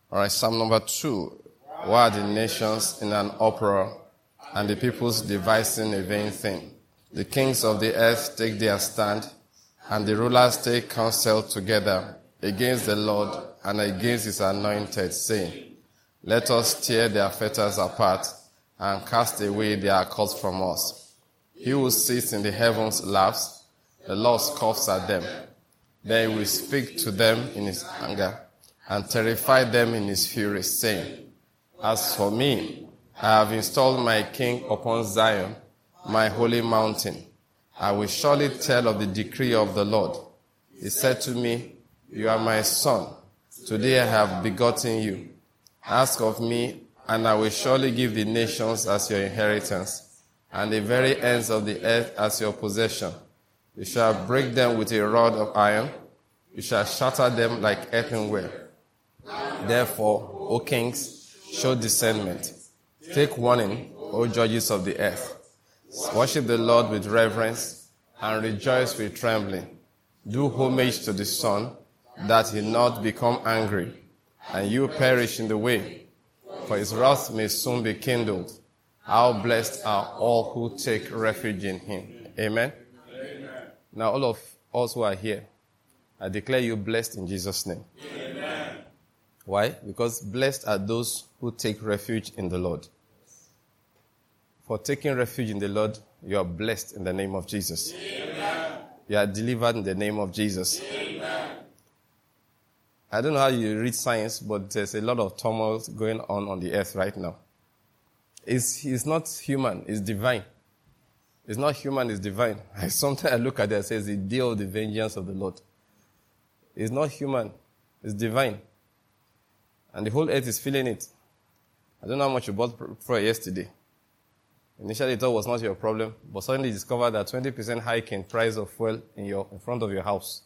All right, Psalm number 2. Why are the nations in an uproar, and the peoples devising a vain thing? The kings of the earth take their stand, and the rulers take counsel together against the Lord and against his anointed, saying, Let us tear their fetters apart and cast away their cords from us. He who sits in the heavens laughs, the Lord scoffs at them. Then he will speak to them in his anger and terrify them in his fury, saying, As for me, I have installed my king upon Zion, my holy mountain. I will surely tell of the decree of the Lord. He said to me, You are my son. Today I have begotten you. Ask of me, and I will surely give the nations as your inheritance, and the very ends of the earth as your possession. You shall break them with a rod of iron. You shall shatter them like earthenware. Therefore, O kings, show discernment. Take warning, O judges of the earth. Worship the Lord with reverence and rejoice with trembling. Do homage to the Son, that he not become angry, and you perish in the way. For his wrath may soon be kindled. How blessed are all who take refuge in him. Amen? Amen. Now all of us who are here, I declare you blessed in Jesus' name. Amen. Why? Because blessed are those who take refuge in the Lord. For taking refuge in the Lord, you are blessed in the name of Jesus. Amen. You are delivered in the name of Jesus. Amen. I don't know how you read science, but there's a lot of turmoil going on the earth right now. It's not human, it's divine. It's not human, it's divine. Sometimes I look at it and say, it's the day of the vengeance of the Lord. It's not human, it's divine. And the whole earth is feeling it. I don't know how much you bought for yesterday. Initially, it thought it was not your problem, but suddenly you discovered that 20% hike in price of fuel in front of your house.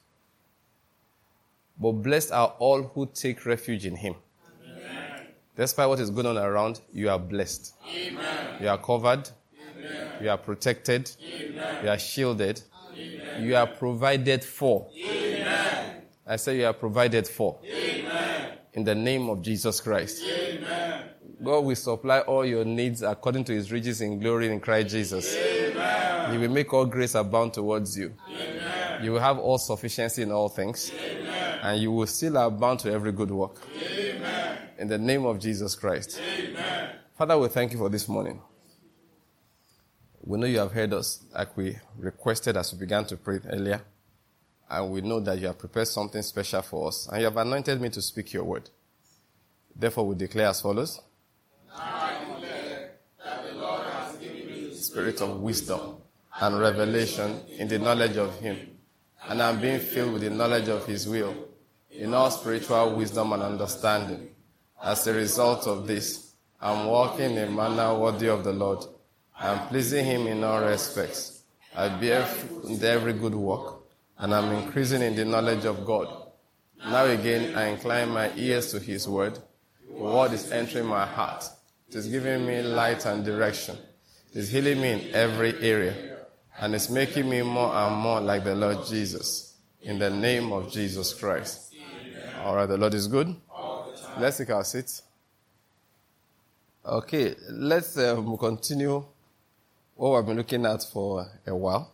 But blessed are all who take refuge in him. Amen. Despite what is going on around, you are blessed. Amen. You are covered. Amen. You are protected. Amen. You are shielded. Amen. You are provided for. Amen. I say you are provided for. Amen. In the name of Jesus Christ. Amen. God will supply all your needs according to his riches in glory in Christ Jesus. Amen. He will make all grace abound towards you. Amen. You will have all sufficiency in all things. Amen. And you will still abound to every good work. Amen. In the name of Jesus Christ. Amen. Father, we thank you for this morning. We know you have heard us like we requested as we began to pray earlier. And we know that you have prepared something special for us. And you have anointed me to speak your word. Therefore, we declare as follows. I declare that the Lord has given me the spirit of wisdom and revelation in the knowledge of him. And I'm being filled with the knowledge of his will in all spiritual wisdom and understanding. As a result of this, I'm walking in a manner worthy of the Lord. I'm pleasing him in all respects. I bear fruit in every good work, and I'm increasing in the knowledge of God. Now again, I incline my ears to his word. The word is entering my heart. It is giving me light and direction. It is healing me in every area. And it's making me more and more like the Lord Jesus. In the name of Jesus Christ. Amen. All right, the Lord is good. Let's take our seats. Okay, let's continue what we've been looking at for a while.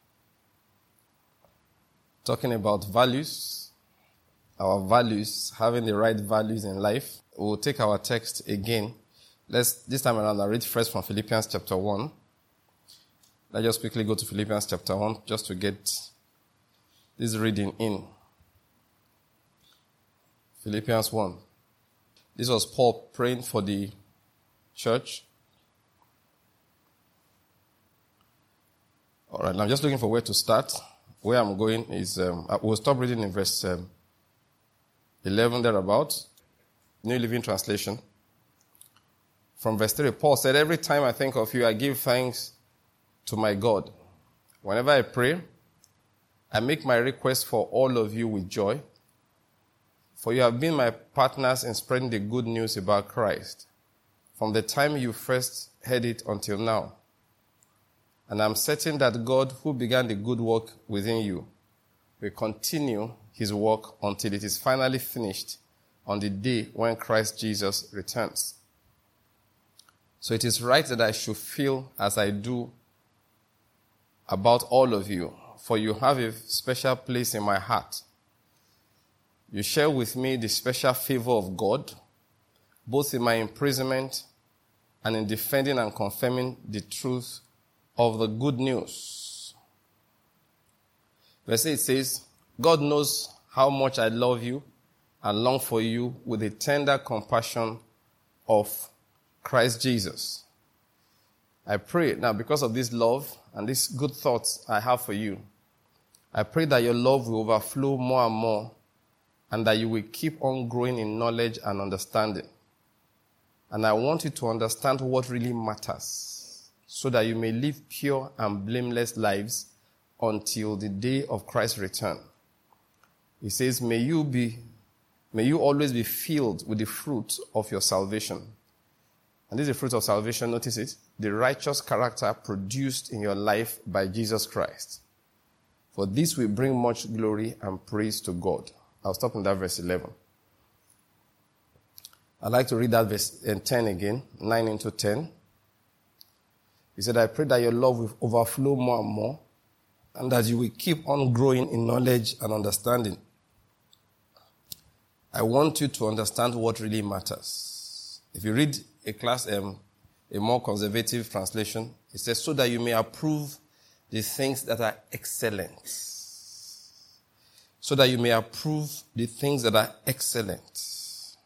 Talking about values. Our values, having the right values in life. We'll take our text again. This time around, I'll read first from Philippians chapter 1. Let's just quickly go to Philippians chapter 1 just to get this reading in. Philippians 1. This was Paul praying for the church. All right, I'm just looking for where to start. Where I'm going is, we'll stop reading in verse 11 thereabouts. New Living Translation. From verse 3, Paul said, every time I think of you, I give thanks to my God. Whenever I pray, I make my request for all of you with joy, for you have been my partners in spreading the good news about Christ, from the time you first heard it until now. And I'm certain that God, who began the good work within you, will continue his work until it is finally finished on the day when Christ Jesus returns. So it is right that I should feel as I do about all of you, for you have a special place in my heart. You share with me the special favor of God, both in my imprisonment and in defending and confirming the truth of the good news. Verse 8 says, God knows how much I love you and long for you with the tender compassion of Christ Jesus. I pray now, because of this love and these good thoughts I have for you, I pray that your love will overflow more and more, and that you will keep on growing in knowledge and understanding. And I want you to understand what really matters, so that you may live pure and blameless lives until the day of Christ's return. He says, may you always be filled with the fruit of your salvation. And this is the fruit of salvation, notice it, the righteous character produced in your life by Jesus Christ. For this will bring much glory and praise to God. I'll stop in that verse 11. I'd like to read that verse 10 again, 9 into 10. He said, I pray that your love will overflow more and more, and that you will keep on growing in knowledge and understanding. I want you to understand what really matters. If you read a more conservative translation, it says, so that you may approve the things that are excellent. So that you may approve the things that are excellent.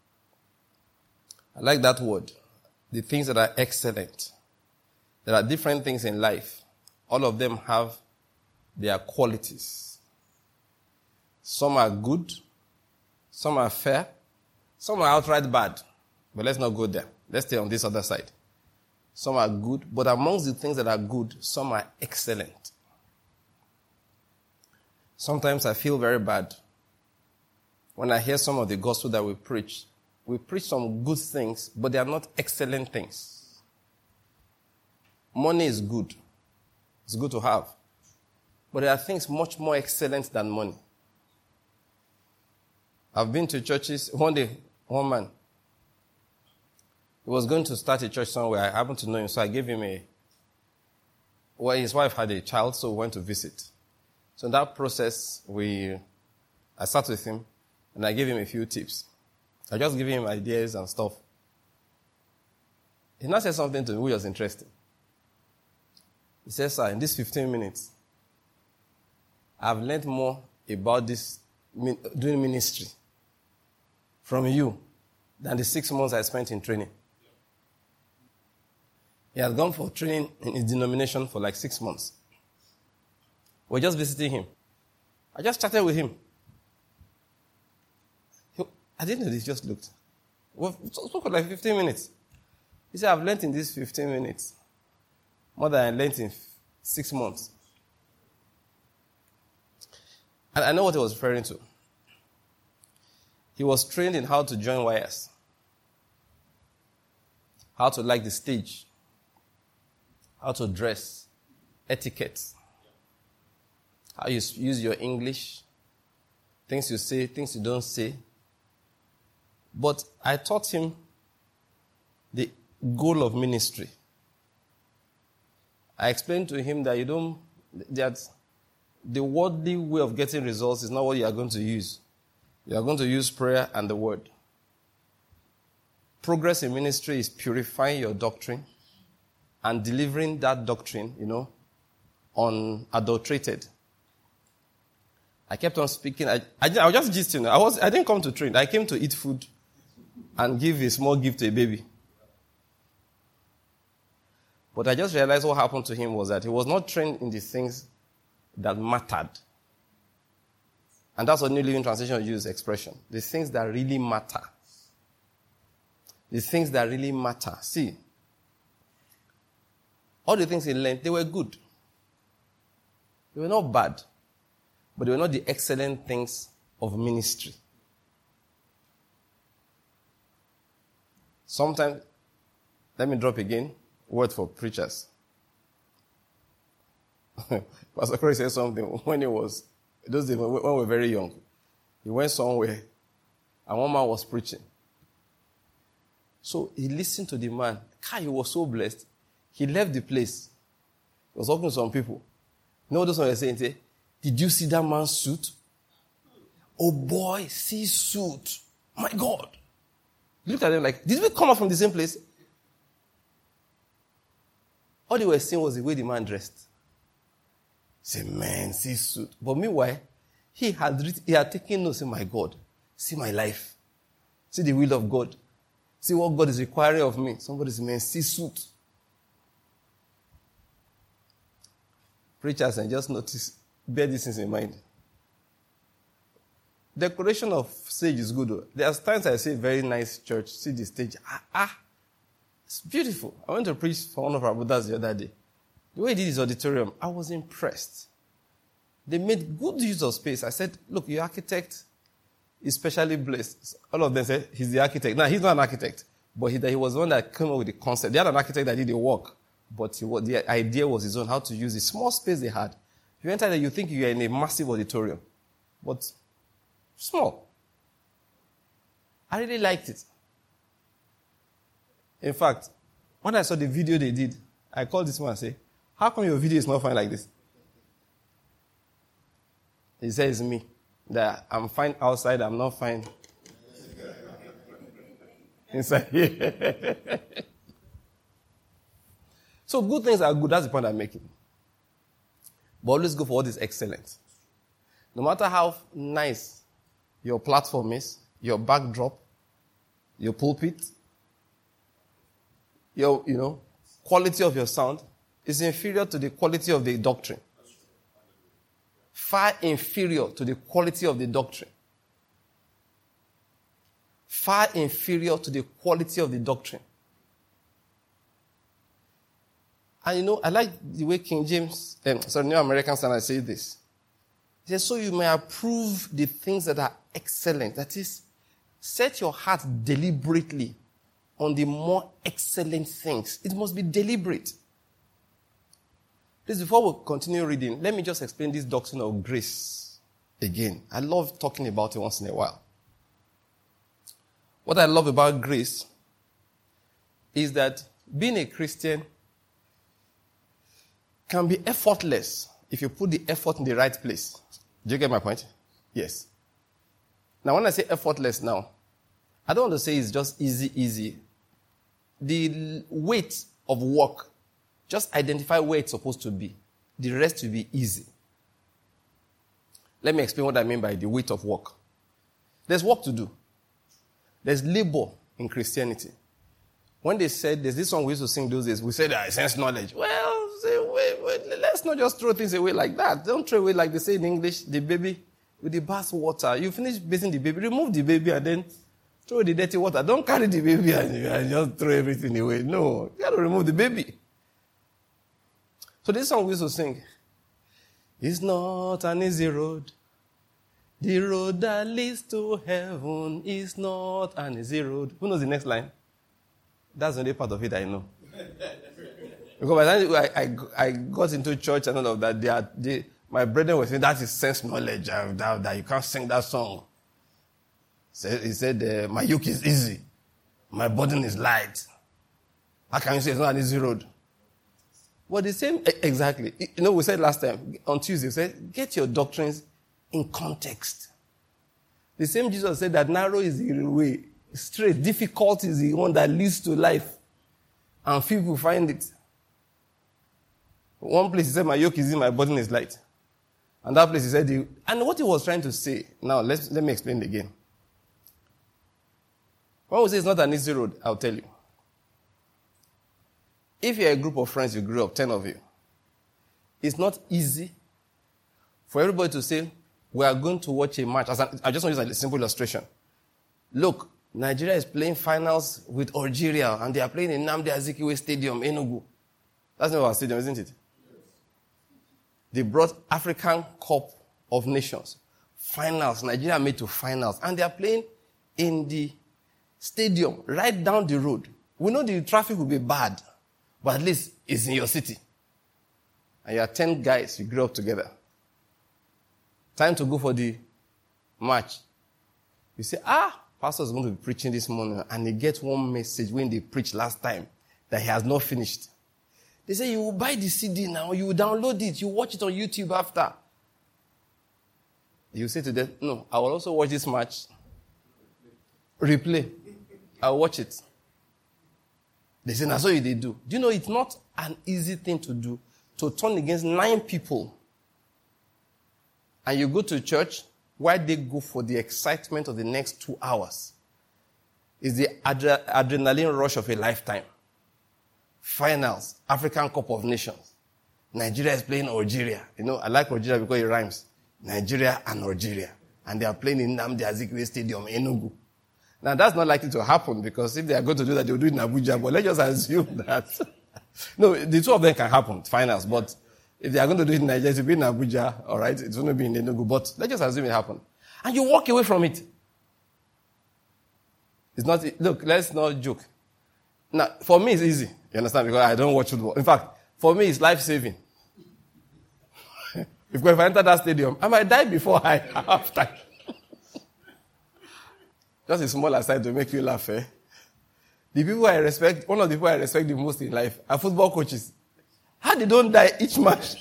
I like that word. The things that are excellent. There are different things in life. All of them have their qualities. Some are good. Some are fair. Some are outright bad. But let's not go there. Let's stay on this other side. Some are good, but amongst the things that are good, some are excellent. Sometimes I feel very bad when I hear some of the gospel that we preach. We preach some good things, but they are not excellent things. Money is good. It's good to have. But there are things much more excellent than money. I've been to churches. One day, one man, he was going to start a church somewhere. I happened to know him, so I gave him his wife had a child, so we went to visit. So in that process, I sat with him, and I gave him a few tips. I just gave him ideas and stuff. He now said something to me which was interesting. He said, sir, in these 15 minutes, I've learned more about this doing ministry from you than the 6 months I spent in training. He had gone for training in his denomination for like 6 months. We're just visiting him. I just chatted with him. I didn't know this, just looked. We spoke for like 15 minutes. He said, I've learned in these 15 minutes more than I learned in 6 months. And I know what he was referring to. He was trained in how to join wires, how to like the stage, how to dress, etiquette, how you use your English, things you say, things you don't say. But I taught him the goal of ministry. I explained to him that that the worldly way of getting results is not what you are going to use. You are going to use prayer and the word. Progress in ministry is purifying your doctrine and delivering that doctrine, unadulterated. I kept on speaking. I was just gisting. I didn't come to train. I came to eat food and give a small gift to a baby. But I just realized what happened to him was that he was not trained in the things that mattered. And that's what New Living Translation uses expression. The things that really matter. The things that really matter. See, all the things he learned, they were good. They were not bad. But they were not the excellent things of ministry. Sometimes, let me drop again, word for preachers. Pastor Corey said something when those days when we were very young. He went somewhere and one man was preaching. So he listened to the man. He was so blessed. He left the place. He was talking to some people. You know what those ones were saying? Say, did you see that man's suit? Oh boy, see suit. My God. He looked at them like, did we come out from the same place? All they were saying was the way the man dressed. Say, man, see suit. But meanwhile, he had taken notes. Say, my God, see my life. See the will of God. See what God is requiring of me. Somebody says, man, see suit. Preachers, and just notice, bear these things in mind. Decoration of stage is good though. There are times I say, very nice church, see the stage. It's beautiful. I went to preach for one of our brothers the other day. The way he did his auditorium, I was impressed. They made good use of space. I said, look, your architect is specially blessed. All of them said, he's the architect. Now, he's not an architect, but he was the one that came up with the concept. They had an architect that did the work, but the idea was his own, how to use the small space they had. If you enter there, you think you're in a massive auditorium, but small. I really liked it. In fact, when I saw the video they did, I called this man and said, how come your video is not fine like this? He says, it's me. That I'm fine outside, I'm not fine inside here. So good things are good. That's the point I'm making. But always go for what is excellent. No matter how nice your platform is, your backdrop, your pulpit, your, quality of your sound is inferior to the quality of the doctrine. Far inferior to the quality of the doctrine. Far inferior to the quality of the doctrine. And I like the way King James, New American Standard says this. He says, so you may approve the things that are excellent. That is, set your heart deliberately on the more excellent things. It must be deliberate. Please, before we continue reading, let me just explain this doctrine of grace again. I love talking about it once in a while. What I love about grace is that being a Christian can be effortless if you put the effort in the right place. Do you get my point? Yes. Now, when I say effortless now, I don't want to say it's just easy. The weight of work, just identify where it's supposed to be. The rest will be easy. Let me explain what I mean by the weight of work. There's work to do. There's labor in Christianity. When they said, there's this song we used to sing those days, we said, I sense knowledge. Well, say, wait, let's not just throw things away like that. Don't throw away like they say in English, the baby with the bath water. You finish bathing the baby, remove the baby and then throw the dirty water. Don't carry the baby and just throw everything away. No, you got to remove the baby. So this song we used to sing, it's not an easy road. The road that leads to heaven is not an easy road. Who knows the next line? That's the only part of it I know. Because by the time I got into church and all of that, my brethren were saying, that is sense knowledge, that you can't sing that song. He said, my yoke is easy. My burden is light. How can you say it's not an easy road? Well, the same, exactly. We said last time, on Tuesday, we said, get your doctrines in context. The same Jesus said that narrow is the way, straight, difficult is the one that leads to life. And few people find it. One place he said, my yoke is easy, my burden is light. And that place he said, and what he was trying to say, now let me explain it again. When we say it's not an easy road, I'll tell you. If you're a group of friends, you grew up, 10 of you, it's not easy for everybody to say, we are going to watch a match. I just want to use a simple illustration. Look, Nigeria is playing finals with Algeria, and they are playing in Nnamdi Azikiwe Stadium, Enugu. That's not our stadium, isn't it? They brought African Cup of Nations. Finals. Nigeria made to finals. And they are playing in the stadium right down the road. We know the traffic will be bad, but at least it's in your city. And you are 10 guys, you grew up together. Time to go for the match. You say, pastor is going to be preaching this morning, and he gets one message when they preached last time that he has not finished. They say, you will buy the CD now, you will download it, you watch it on YouTube after. You say to them, no, I will also watch this match. Replay. I'll watch it. They say, that's what they do. Do you know it's not an easy thing to do, to turn against 9 people. And you go to church, why they go for the excitement of the next 2 hours? It's the adrenaline rush of a lifetime. Finals, African Cup of Nations. Nigeria is playing Algeria. You know, I like Algeria because it rhymes. Nigeria and Algeria. And they are playing in Nnamdi Azikiwe Stadium, Enugu. Now, that's not likely to happen because if they are going to do that, they will do it in Abuja. But let's just assume that. No, the two of them can happen, finals. But if they are going to do it in Nigeria, it will be in Abuja, all right? It's going to be in Enugu. But let's just assume it happened. And you walk away from it. It's not, look, let's not joke. Now, for me, it's easy. You understand? Because I don't watch football. In fact, for me, it's life-saving. If I enter that stadium, I might die before I have time. Just a small aside to make you laugh, eh? The people I respect, one of the people I respect the most in life are football coaches. How they don't die each match?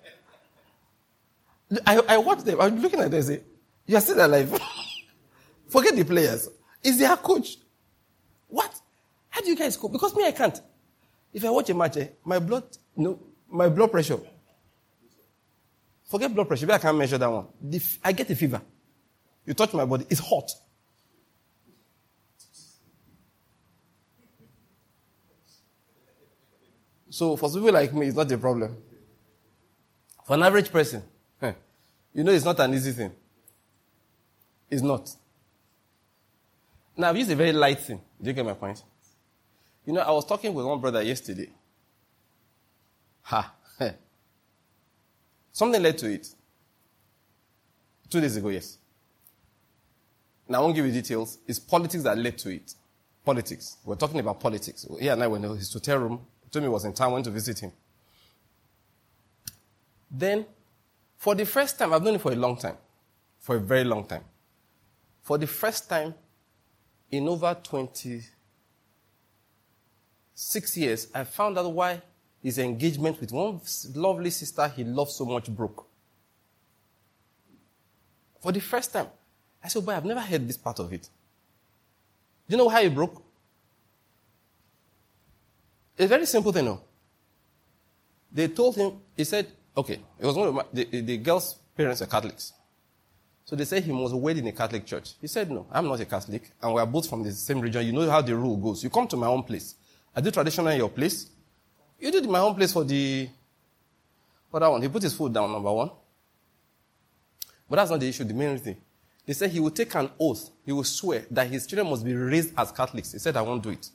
I watch them. I'm looking at them and say, you are still alive. Forget the players. It's their coach. What? How do you guys cope? Because me, I can't. If I watch a match, my blood pressure. Forget blood pressure. Maybe I can't measure that one. I get a fever. You touch my body, it's hot. So for people like me, it's not a problem. For an average person, you know it's not an easy thing. It's not. Now, I've used a very light thing. Do you get my point? You know, I was talking with one brother yesterday. Something led to it. 2 days ago, yes. Now, I won't give you details. It's politics that led to it. Politics. We're talking about politics. He and I went to his hotel room. He told me he was in town. I went to visit him. Then, for the first time, I've known him for a long time. For a very long time. For the first time in over 26 years, I found out why his engagement with one lovely sister he loved so much broke. For the first time. I said, boy, I've never heard this part of it. Do you know how it broke? It's a very simple thing, no? They told him, he said, okay, it was one of the girl's parents are Catholics. So they said he must wed in a Catholic church. He said, no, I'm not a Catholic, and we are both from the same region. You know how the rule goes. You come to my own place. I do traditional in your place. You do my own place for that one. He put his foot down, number one. But that's not the issue, the main thing. They said he will take an oath. He will swear that his children must be raised as Catholics. He said, I won't do it.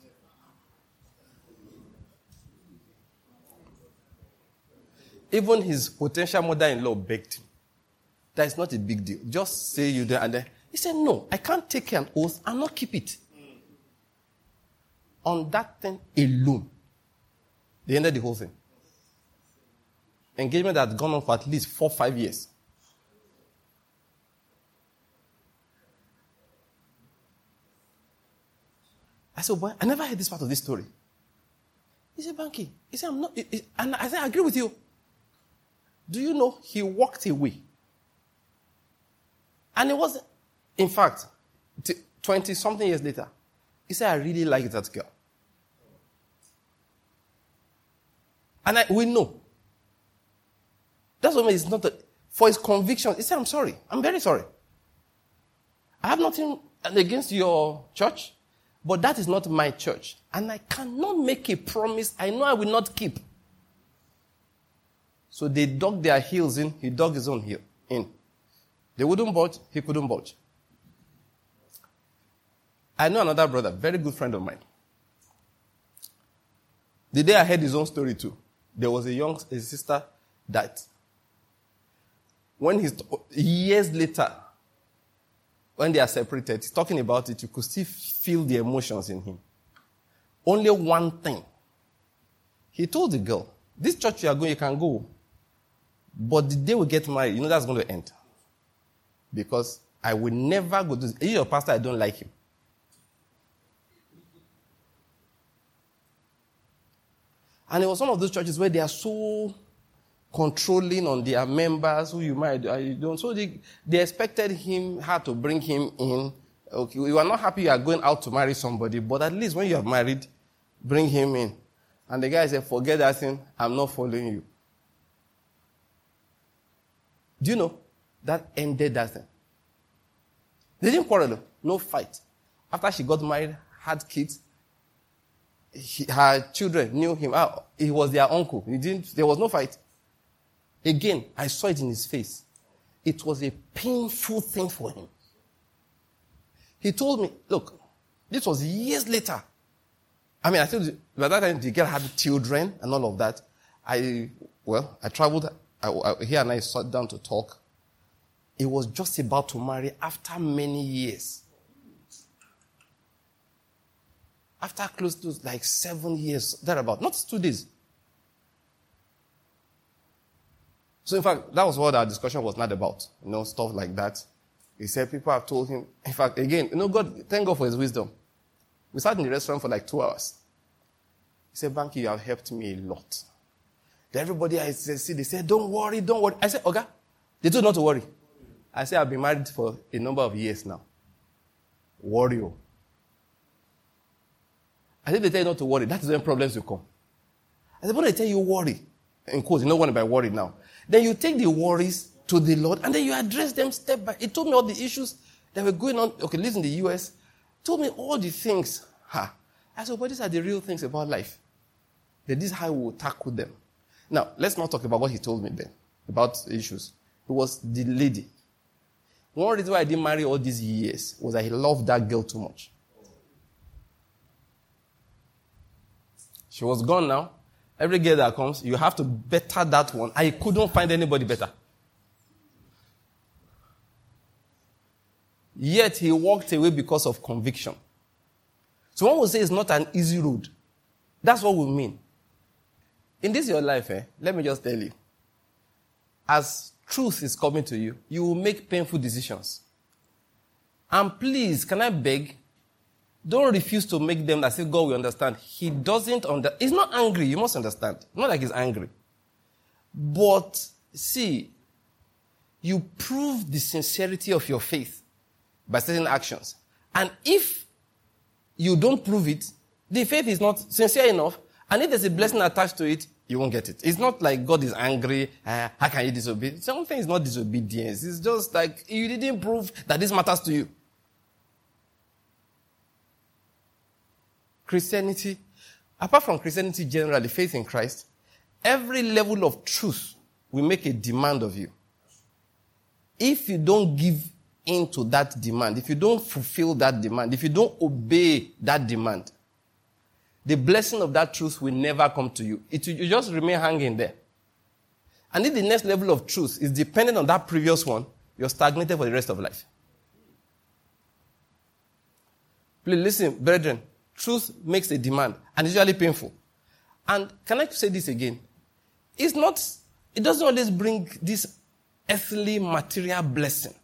Even his potential mother-in-law begged him. That is not a big deal. Just say you there and there. He said, no, I can't take an oath and not keep it. On that thing alone, they ended the whole thing. Engagement had gone on for at least 4-5 years. I said, boy, I never heard this part of this story. He said, Banky. He said, I'm not. And I said, I agree with you. Do you know he walked away? And it was, in fact, 20-something years later, he said, I really like that girl. And we know. That's what it's not for his conviction. He said, I'm sorry. I'm very sorry. I have nothing against your church, but that is not my church. And I cannot make a promise I know I will not keep. So they dug their heels in. He dug his own heel in. They wouldn't budge. He couldn't budge. I know another brother, very good friend of mine. The day I heard his own story too, there was a sister that years later, when they are separated, he's talking about it, you could still feel the emotions in him. Only one thing. He told the girl, this church you are going, you can go. But the day we get married, that's going to end. Because I will never go to this. He's your pastor, I don't like him. And it was one of those churches where they are so controlling on their members, who you might, you don't. So they expected her to bring him in. Okay, you are not happy you are going out to marry somebody, but at least when you are married, bring him in. And the guy said, forget that thing, I'm not following you. Do you know? That ended that thing. They didn't quarrel, no fight. After she got married, had kids, her children knew him. He was their uncle. There was no fight. Again, I saw it in his face. It was a painful thing for him. He told me, look, this was years later. I told you, by that time the girl had children and all of that. I traveled, he and I sat down to talk. He was just about to marry after many years. After close to 7 years, thereabout, not 2 days. So in fact, that was what our discussion was not about. Stuff like that. He said people have told him, in fact, again, God, thank God for his wisdom. We sat in the restaurant for 2 hours. He said, Banky, you have helped me a lot. Then everybody I see, they said, don't worry. I said, Oga, they told not to worry. I said, I've been married for a number of years now. Worry. I said, they tell you not to worry. That is when problems will come. I said, when they tell you worry, in quotes, you know what I mean by worry now. Then you take the worries to the Lord, and then you address them step by step. He told me all the issues that were going on. Okay, lives in the U.S. Told me all the things. I said, but these are the real things about life. That this is how we will tackle them. Now, let's not talk about what he told me then, about issues. It was the lady. One reason why I didn't marry all these years was that he loved that girl too much. She was gone now. Every girl that comes, you have to better that one. I couldn't find anybody better. Yet he walked away because of conviction. So one will say it's not an easy road. That's what we mean. In this your life, let me just tell you. As truth is coming to you, you will make painful decisions. And please, can I beg, don't refuse to make them as if God will understand. He doesn't he's not angry, you must understand. Not like he's angry. But, see, you prove the sincerity of your faith by certain actions. And if you don't prove it, the faith is not sincere enough, and if there's a blessing attached to it, you won't get it. It's not like God is angry. How can you disobey? Something is not disobedience. It's just like you didn't prove that this matters to you. Christianity, apart from Christianity generally, faith in Christ, every level of truth will make a demand of you. If you don't give into that demand, if you don't fulfill that demand, if you don't obey that demand, the blessing of that truth will never come to you. It will just remain hanging there. And if the next level of truth is dependent on that previous one, you're stagnated for the rest of life. Please listen, brethren. Truth makes a demand, and it's usually painful. And can I say this again? It doesn't always bring this earthly material blessing.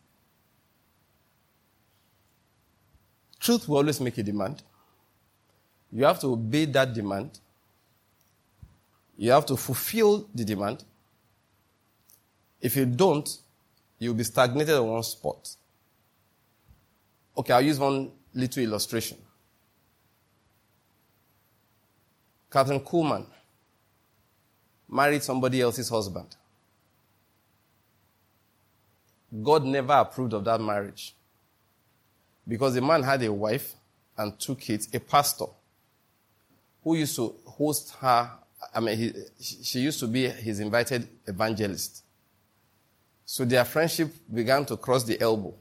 Truth will always make a demand. You have to obey that demand. You have to fulfill the demand. If you don't, you'll be stagnated on one spot. Okay, I'll use one little illustration. Catherine Kuhlman married somebody else's husband. God never approved of that marriage. Because the man had a wife and 2 kids, a pastor, who used to host her. She used to be his invited evangelist. So their friendship began to cross the elbow.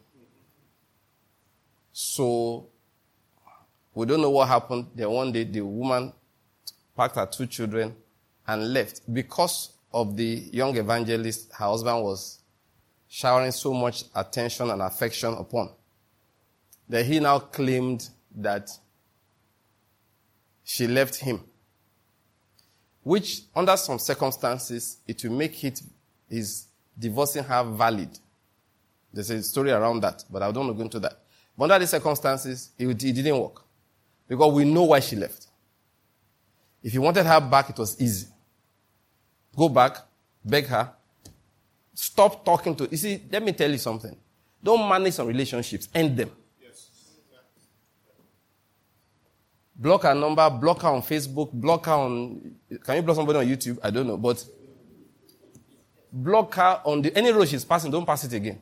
So we don't know what happened. Then one day the woman packed her 2 children and left. Because of the young evangelist, her husband was showering so much attention and affection upon. Then he now claimed that she left him. Which, under some circumstances, it will make his divorcing her valid. There's a story around that, but I don't want to go into that. But under these circumstances, it didn't work. Because we know why she left. If you wanted her back, it was easy. Go back, beg her, stop talking to... You see, let me tell you something. Don't manage some relationships, end them. Block her number, block her on Facebook, block her on... Can you block somebody on YouTube? I don't know, but... Block her on any road she's passing, don't pass it again.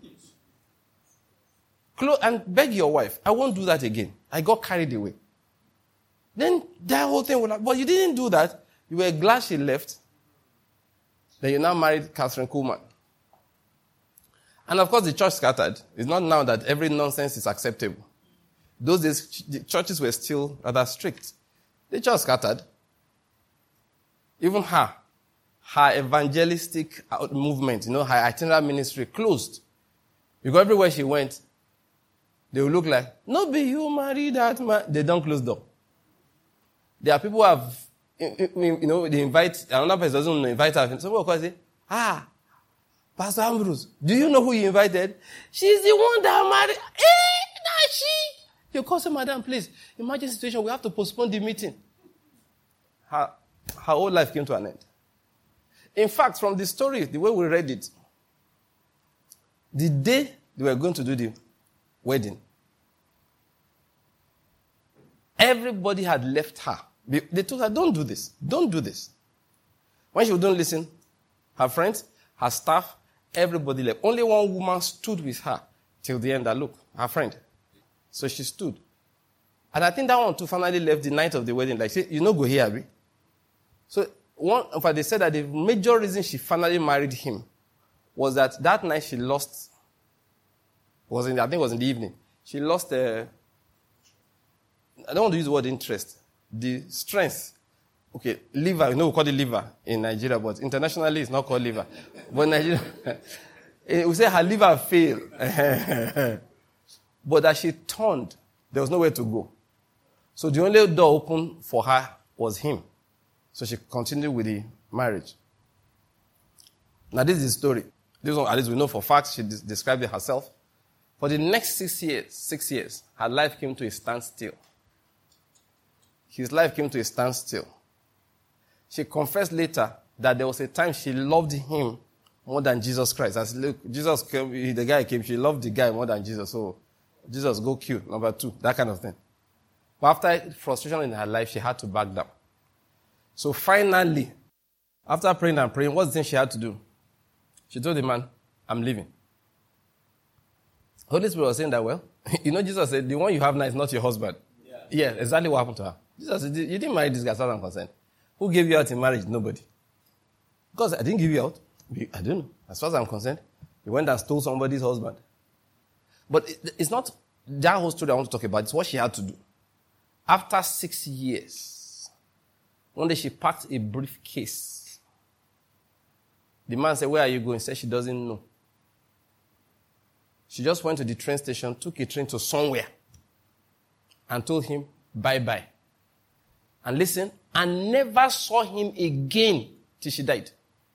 And beg your wife, I won't do that again. I got carried away. Then that whole thing will... But you didn't do that. You were glad she left. Then you now married Catherine Kuhlman. And of course the church scattered. It's not now that every nonsense is acceptable. Those days, the churches were still rather strict. The church scattered. Even her evangelistic movement, her itinerant ministry closed. Because everywhere she went, they would look like, no, be you married that man. They don't close door. There are people who have, they invite, another person doesn't invite her. Somebody will say, Pastor Ambrose, do you know who you invited? She's the one that married. Not she. You call say, madam, please. Imagine situation, we have to postpone the meeting. Her whole life came to an end. In fact, from the story, the way we read it, the day they were going to do the wedding, everybody had left her. They told her, don't do this. Don't do this. When she wouldn't listen, her friends, her staff, everybody left. Only one woman stood with her till the end. Look, her friend. So she stood. And I think that one too finally left the night of the wedding. Like, say, go here, Abi. So, in fact, they said that the major reason she finally married him was that night she lost, I think it was in the evening, she lost, I don't want to use the word interest, the strength. Okay, liver, we call it liver in Nigeria, but internationally it's not called liver. But in Nigeria, we say her liver failed. But as she turned, there was nowhere to go. So the only door open for her was him. So she continued with the marriage. Now this is the story. This one, at least we know for facts, she described it herself. For the next 6 years, her life came to a standstill. His life came to a standstill. She confessed later that there was a time she loved him more than Jesus Christ. As look, Jesus came, the guy came, she loved the guy more than Jesus. So Jesus, go kill, number 2, that kind of thing. But after frustration in her life, she had to back down. So finally, after praying and praying, what's the thing she had to do? She told the man, I'm leaving. Holy Spirit was saying that, well, Jesus said, the one you have now is not your husband. Yeah, exactly what happened to her. Jesus said, you didn't marry this guy as far as I'm concerned. Who gave you out in marriage? Nobody. Because I didn't give you out. I don't know. As far as I'm concerned, you went and stole somebody's husband. But it's not that whole story I want to talk about. It's what she had to do. After 6 years, one day she packed a briefcase. The man said, where are you going? She said she doesn't know. She just went to the train station, took a train to somewhere, and told him, bye-bye. And listen, and never saw him again till she died.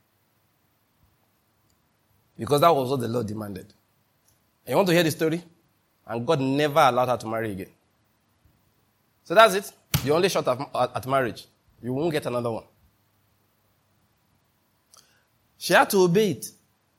Because that was what the Lord demanded. And you want to hear the story? And God never allowed her to marry again. So that's it. You're only shot at marriage. You won't get another one. She had to obey it.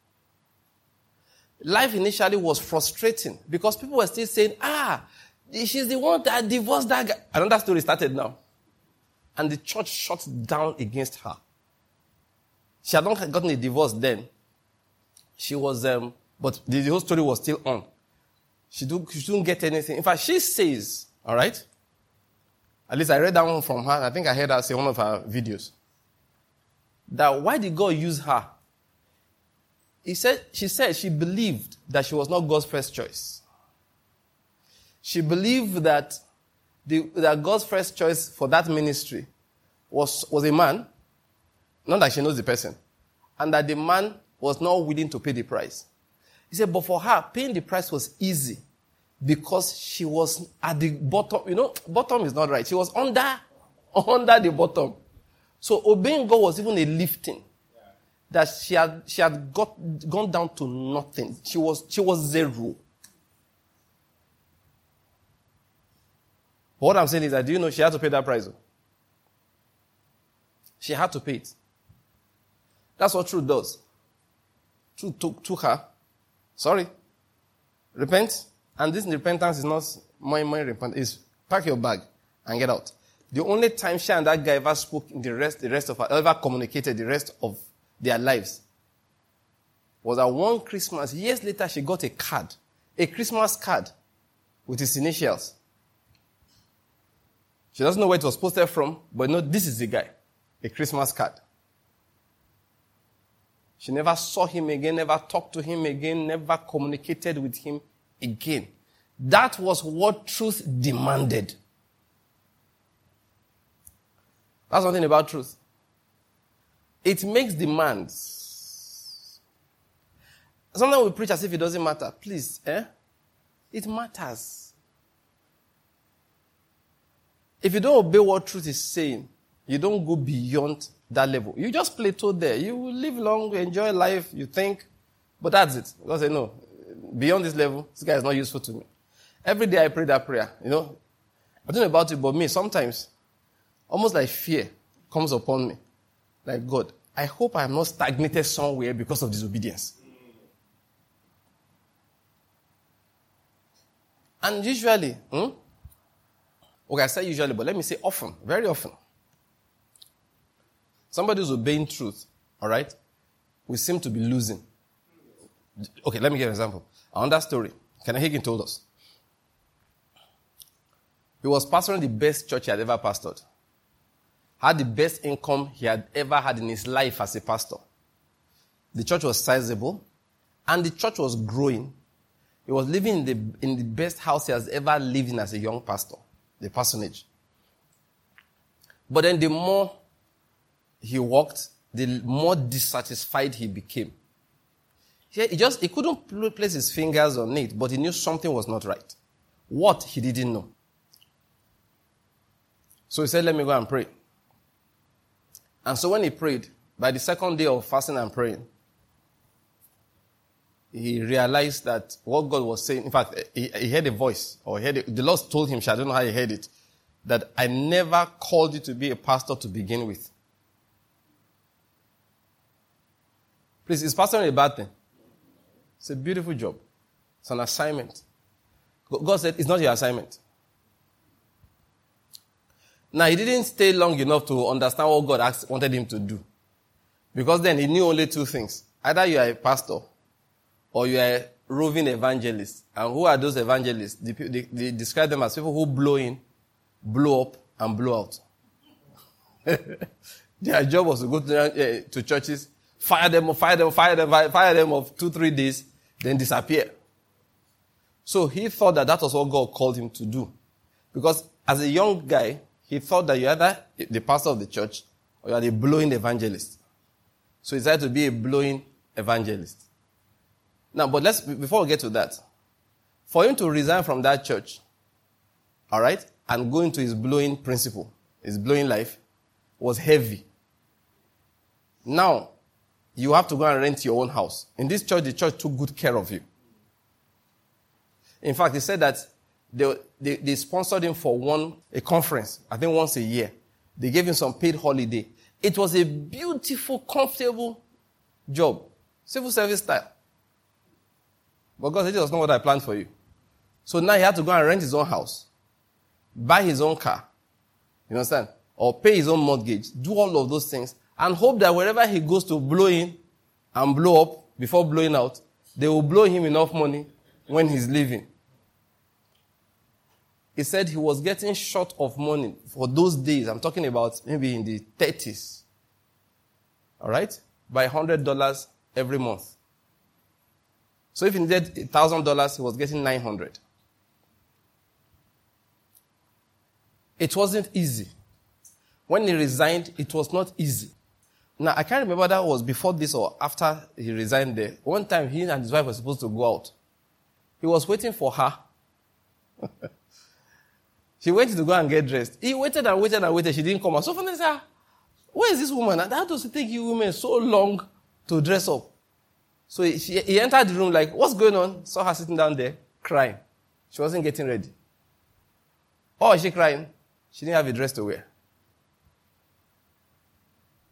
Life initially was frustrating because people were still saying, she's the one that divorced that guy. Another story started now. And the church shut down against her. She had not gotten a divorce then. She was, but the whole story was still on. She didn't get anything. In fact, she says, all right? At least I read that one from her. I think I heard her say one of her videos. That why did God use her? She said she believed that she was not God's first choice. She believed that God's first choice for that ministry was a man, not that she knows the person, and that the man was not willing to pay the price. He said, but for her, paying the price was easy because she was at the bottom. Bottom is not right. She was under the bottom. So obeying God was even a lifting. That she had gone down to nothing. She was zero. But what I'm saying is that, do you know she had to pay that price? She had to pay it. That's what truth does. Truth took her. Sorry. Repent. And this repentance is not my repentance. It's pack your bag and get out. The only time she and that guy ever spoke in the rest of her, ever communicated the rest of their lives was that one Christmas, years later, she got a card. A Christmas card with his initials. She doesn't know where it was posted from, but no, this is the guy. A Christmas card. She never saw him again, never talked to him again, never communicated with him again. That was what truth demanded. That's one thing about truth. It makes demands. Sometimes we preach as if it doesn't matter. Please, it matters. If you don't obey what truth is saying, you don't go beyond that level. You just plateau there. You will live long, enjoy life, you think, but that's it. God say, no, beyond this level, this guy is not useful to me. Every day I pray that prayer, I don't know about it, but me, sometimes, almost like fear comes upon me. Like, God, I hope I am not stagnated somewhere because of disobedience. And usually, okay, I say usually, but let me say often, very often. Somebody who's obeying truth, all right, we seem to be losing. Okay, let me give an example. On that story, Kenneth Hagin told us. He was pastoring the best church he had ever pastored. Had the best income he had ever had in his life as a pastor. The church was sizable, and the church was growing. He was living in the best house he has ever lived in as a young pastor, the parsonage. But then the more he walked, the more dissatisfied he became. He couldn't place his fingers on it, but he knew something was not right. What, he didn't know. So he said, let me go and pray. And so when he prayed, by the second day of fasting and praying, he realized that what God was saying, in fact, he heard a voice, or the Lord told him, I don't know how he heard it, that I never called you to be a pastor to begin with. Please, is pastoring a bad thing? It's a beautiful job. It's an assignment. God said, it's not your assignment. Now, he didn't stay long enough to understand what God wanted him to do. Because then he knew only two things. Either you are a pastor or you are a roving evangelist. And who are those evangelists? They describe them as people who blow in, blow up, and blow out. Their job was to go to churches, fire them of 2-3 days, then disappear. So he thought that was what God called him to do. Because as a young guy, he thought that you're either the pastor of the church or you are the blowing evangelist. So he decided to be a blowing evangelist. Now, but before we get to that, for him to resign from that church, all right, and go into his blowing principle, his blowing life, was heavy. Now, you have to go and rent your own house. In this church, the church took good care of you. In fact, he said that they sponsored him for a conference, I think once a year. They gave him some paid holiday. It was a beautiful, comfortable job. Civil service style. But God said, it was not what I planned for you. So now he had to go and rent his own house, buy his own car, you understand? Or pay his own mortgage, do all of those things, and hope that wherever he goes to blow in and blow up before blowing out, they will blow him enough money when he's leaving. He said he was getting short of money for those days. I'm talking about maybe in the 30s. All right? By $100 every month. So if he needed $1,000, he was getting $900. It wasn't easy. When he resigned, it was not easy. Now, I can't remember that was before this or after he resigned there. One time, he and his wife were supposed to go out. He was waiting for her. She went to go and get dressed. He waited and waited and waited. She didn't come out. So finally, he said, where is this woman? And how does it take you women so long to dress up? So he entered the room like, what's going on? Saw her sitting down there, crying. She wasn't getting ready. Oh, is she crying? She didn't have a dress to wear.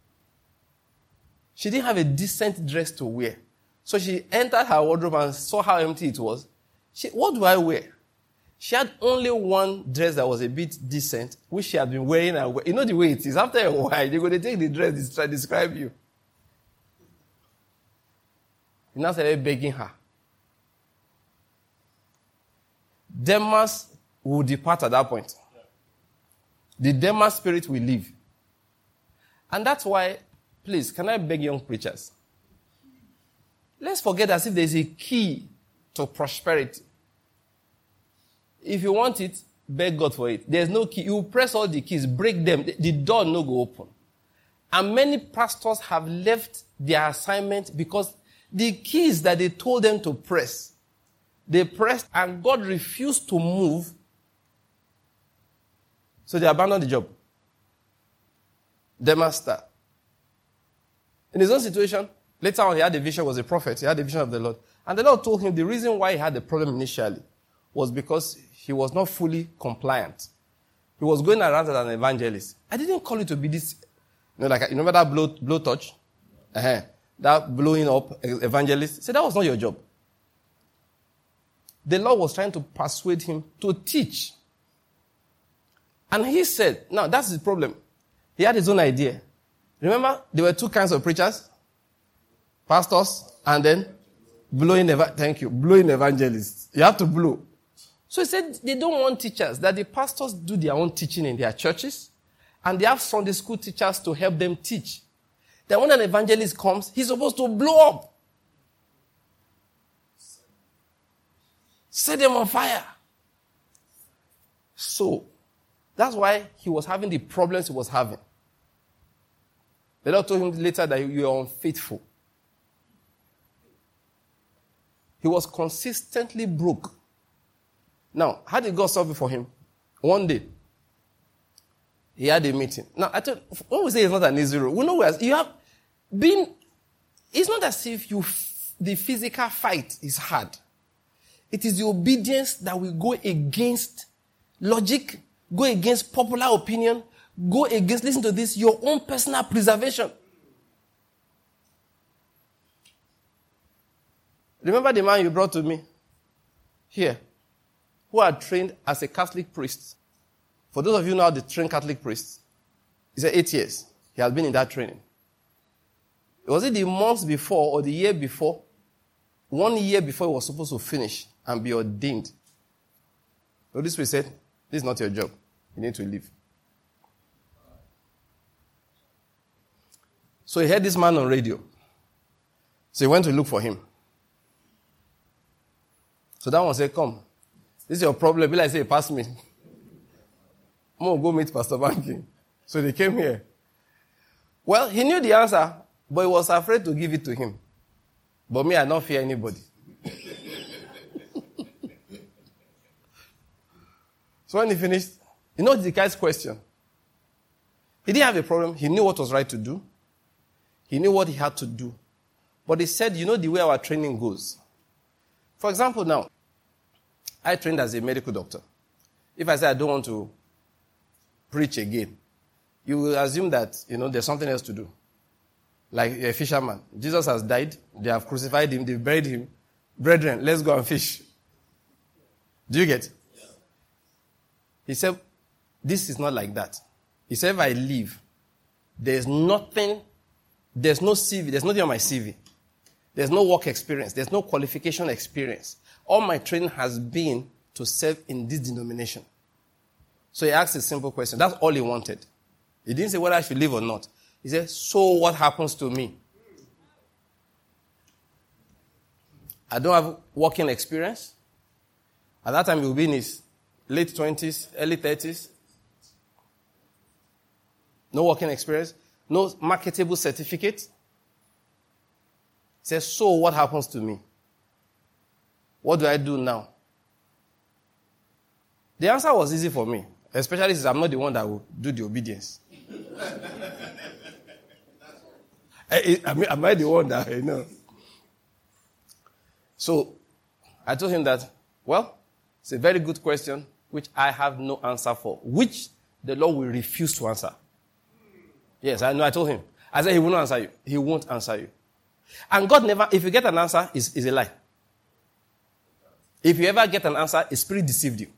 She didn't have a decent dress to wear. So she entered her wardrobe and saw how empty it was. What do I wear? She had only one dress that was a bit decent, which she had been wearing. You know the way it is. After a while, they're going to take the dress to try to describe you. He now started begging her. Demas will depart at that point. The Demas spirit will leave. And that's why, please, can I beg young preachers? Let's forget as if there's a key to prosperity. If you want it, beg God for it. There's no key. You press all the keys, break them, the door no go open. And many pastors have left their assignment because the keys that they told them to press, they pressed and God refused to move. So they abandoned the job. The master. In his own situation, later on he had a vision, was a prophet. He had a vision of the Lord. And the Lord told him the reason why he had the problem initially was because he was not fully compliant. He was going around as an evangelist. I didn't call you to be this, you remember that blow touch? That blowing up evangelist? He said that was not your job. The Lord was trying to persuade him to teach. And he said, now that's the problem. He had his own idea. Remember, there were two kinds of preachers. Pastors and then blowing evangelists. You have to blow. So he said they don't want teachers, that the pastors do their own teaching in their churches, and they have Sunday school teachers to help them teach. That when an evangelist comes, he's supposed to blow up. Set them on fire. So, that's why he was having the problems he was having. The Lord told him later that you are unfaithful. He was consistently broke. Now, how did God solve it for him? One day, he had a meeting. Now, when we say it's not an easy road, we know where you have been. It's not as if the physical fight is hard. It is the obedience that will go against logic, go against popular opinion, go against, listen to this, your own personal preservation. Remember the man you brought to me here, who had trained as a Catholic priest. For those of you now, the trained Catholic priests, he said 8 years. He has been in that training. Was it the months before or the year before? 1 year before he was supposed to finish and be ordained. So this priest said, this is not your job. You need to leave. So he heard this man on radio. So he went to look for him. So that one said, come. This is your problem. Be like, say, pass me. I'm going to go meet Pastor Banking. So they came here. Well, he knew the answer, but he was afraid to give it to him. But me, I don't fear anybody. So when he finished, you know the guy's question. He didn't have a problem. He knew what was right to do. He knew what he had to do. But he said, you know the way our training goes. For example, now, I trained as a medical doctor. If I say I don't want to preach again, you will assume that, there's something else to do. Like a fisherman. Jesus has died. They have crucified him. They've buried him. Brethren, let's go and fish. Do you get? Yeah. He said, this is not like that. He said, if I leave, there's nothing, there's no CV, there's nothing on my CV. There's no work experience. There's no qualification experience. All my training has been to serve in this denomination. So he asked a simple question. That's all he wanted. He didn't say whether I should leave or not. He said, so what happens to me? I don't have working experience. At that time, he will be in his late 20s, early 30s. No working experience. No marketable certificate. He says, so what happens to me? What do I do now? The answer was easy for me, especially since I'm not the one that will do the obedience. Am I the one that, So, I told him that, well, it's a very good question, which I have no answer for, which the Lord will refuse to answer. Yes, I know, I told him. I said, he will not answer you. He won't answer you. And God never, if you get an answer, it's a lie. If you ever get an answer, a spirit deceived you.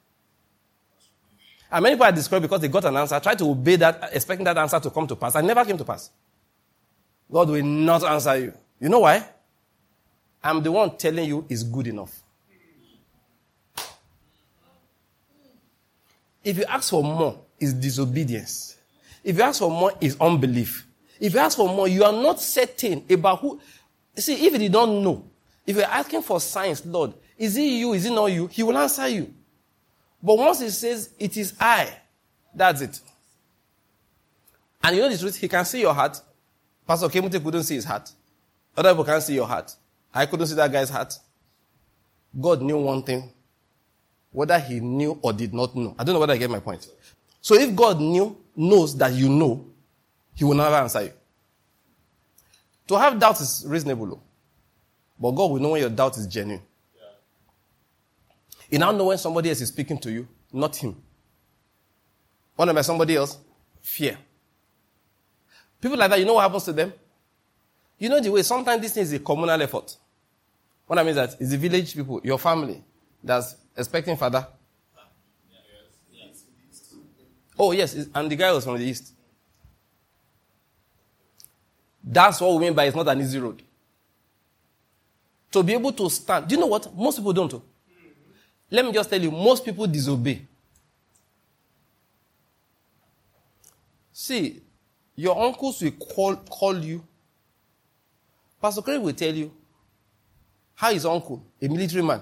And many people are discouraged because they got an answer, try to obey that, expecting that answer to come to pass, and never came to pass. God will not answer you. You know why? I'm the one telling you is good enough. If you ask for more, it's disobedience. If you ask for more, it's unbelief. If you ask for more, you are not certain about who. See, if you don't know, if you're asking for signs, Lord, is it you, is it not you? He will answer you. But once he says, it is I, that's it. And you know the truth, he can see your heart. Pastor Kemuti couldn't see his heart. Other people can't see your heart. I couldn't see that guy's heart. God knew one thing. Whether he knew or did not know. I don't know whether I get my point. So if God knows that you know, he will never answer you. To have doubt is reasonable. But God will know when your doubt is genuine. You now know when somebody else is speaking to you, not him. What about somebody else? Fear. People like that, you know what happens to them? You know the way, sometimes this thing is a communal effort. What I mean is that it's the village people, your family, that's expecting father. Oh, yes, and the guy was from the east. That's what we mean by it's not an easy road. To be able to stand. Do you know what? Most people don't. Let me just tell you, most people disobey. See, your uncles will call you. Pastor Craig will tell you how his uncle, a military man,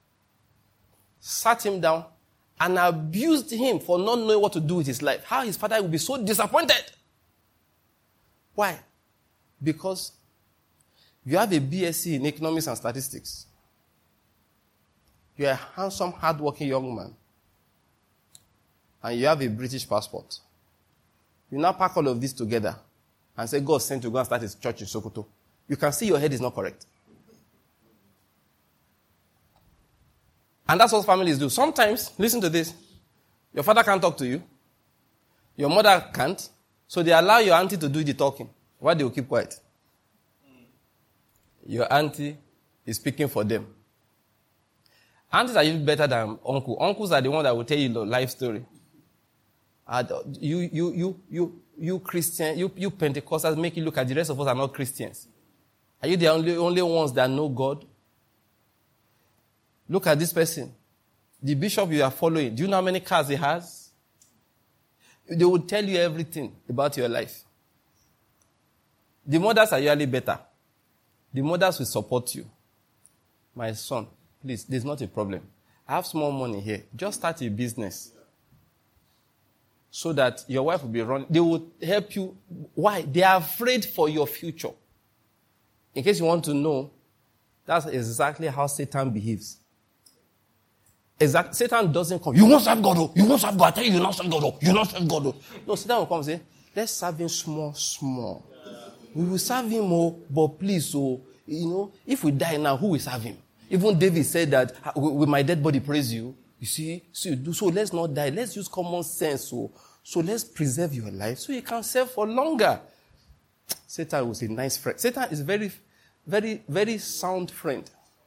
sat him down and abused him for not knowing what to do with his life. How his father would be so disappointed. Why? Because you have a BSc in economics and statistics. You're a handsome, hard-working young man. And you have a British passport. You now pack all of this together and say, God sent you to go and start his church in Sokoto. You can see your head is not correct. And that's what families do. Sometimes, listen to this, your father can't talk to you. Your mother can't. So they allow your auntie to do the talking. Why they will keep quiet? Your auntie is speaking for them. Aunties are usually better than uncle. Uncles are the ones that will tell you the life story. You Christian, you Pentecostals make you look at the rest of us are not Christians. Are you the only ones that know God? Look at this person. The bishop you are following. Do you know how many cars he has? They will tell you everything about your life. The mothers are usually better. The mothers will support you. My son, please, there's not a problem. I have small money here. Just start a business. So that your wife will be running. They will help you. Why? They are afraid for your future. In case you want to know, that's exactly how Satan behaves. Satan doesn't come. You won't serve God. Oh. You won't serve God. I tell you, you not serve God. Oh. You not serve God. Oh. No, Satan will come and say, let's serve him small. We will serve him, but please, if we die now, who will serve him? Even David said that, will my dead body praise you? You see, so let's not die. Let's use common sense. So let's preserve your life so you can serve for longer. Satan was a nice friend. Satan is a very, very, very sound friend.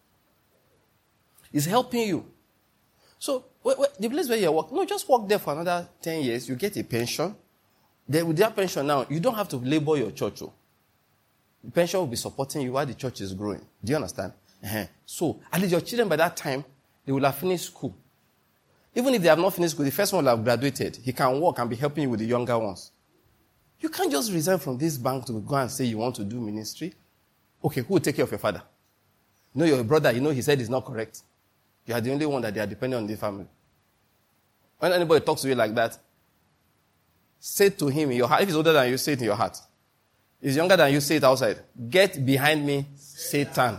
He's helping you. So, the place where you work, just work there for another 10 years. You get a pension. Then with that pension now, you don't have to labor your church. The pension will be supporting you while the church is growing. Do you understand? So, at least your children by that time, they will have finished school. Even if they have not finished school, the first one will have graduated. He can work and be helping you with the younger ones. You can't just resign from this bank to go and say you want to do ministry. Okay, who will take care of your father? Your brother, he said he's not correct. You are the only one that they are depending on the family. When anybody talks to you like that, say to him in your heart. If he's older than you, say it in your heart. If he's younger than you, say it outside. Get behind me, Satan.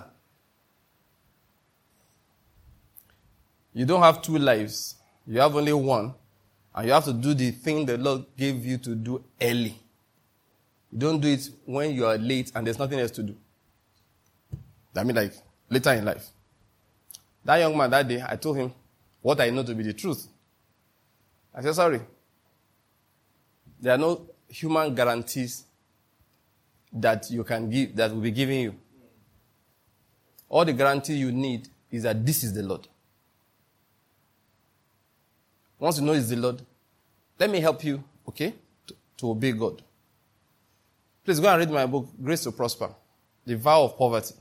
You don't have two lives. You have only one. And you have to do the thing the Lord gave you to do early. You don't do it when you are late and there's nothing else to do. I mean, like, later in life. That young man that day, I told him what I know to be the truth. I said, sorry. There are no human guarantees that you can give, that will be given you. All the guarantee you need is that this is the Lord. Once you know it's the Lord, let me help you, okay, to obey God. Please go and read my book, Grace to Prosper, The Vow of Poverty.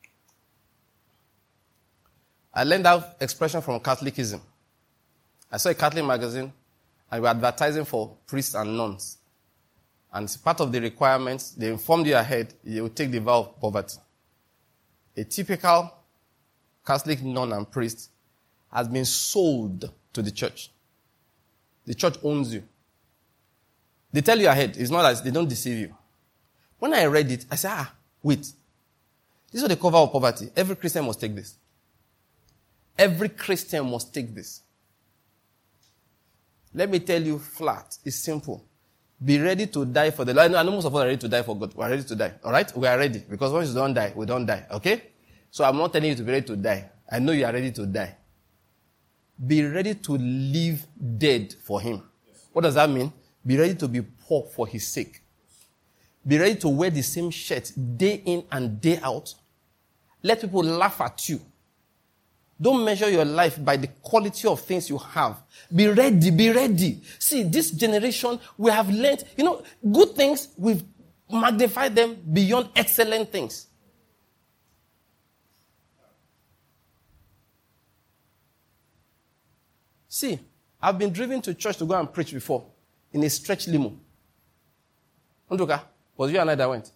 I learned that expression from Catholicism. I saw a Catholic magazine, and we were advertising for priests and nuns. And as part of the requirements, they informed you ahead, you will take the vow of poverty. A typical Catholic nun and priest has been sold to the church. The church owns you. They tell you ahead. It's not as they don't deceive you. When I read it, I said, wait. This is what the cover of poverty. Every Christian must take this. Every Christian must take this. Let me tell you flat. It's simple. Be ready to die for the Lord. I know most of us are ready to die for God. We are ready to die. All right? We are ready. Because once you don't die, we don't die. Okay? So I'm not telling you to be ready to die. I know you are ready to die. Be ready to live dead for Him. What does that mean? Be ready to be poor for His sake. Be ready to wear the same shirt day in and day out. Let people laugh at you. Don't measure your life by the quality of things you have. Be ready, be ready. See, this generation, we have learned, good things, we've magnified them beyond excellent things. See, I've been driven to church to go and preach before in a stretch limo. Unduka, was you and I that went?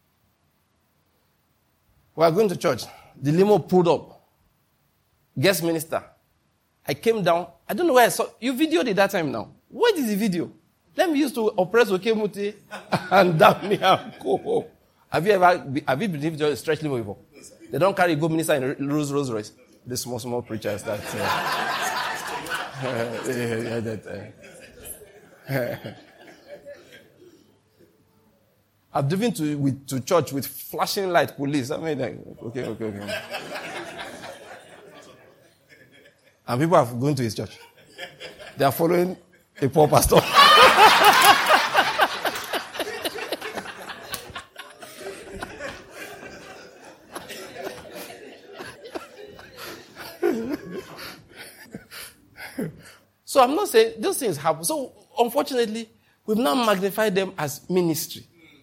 We are going to church. The limo pulled up. Guest minister. I came down. I don't know where I saw. You videoed it that time now. Where is the video? Let me use to oppress Okemuti and damn me and go home. Have you been to a stretch limo before? They don't carry good minister in Rolls Royce. The small preachers that. I've driven to church with flashing light police. I mean, okay. And people are going to his church. They are following a poor pastor. So I'm not saying those things happen. So unfortunately, we've now magnified them as ministry.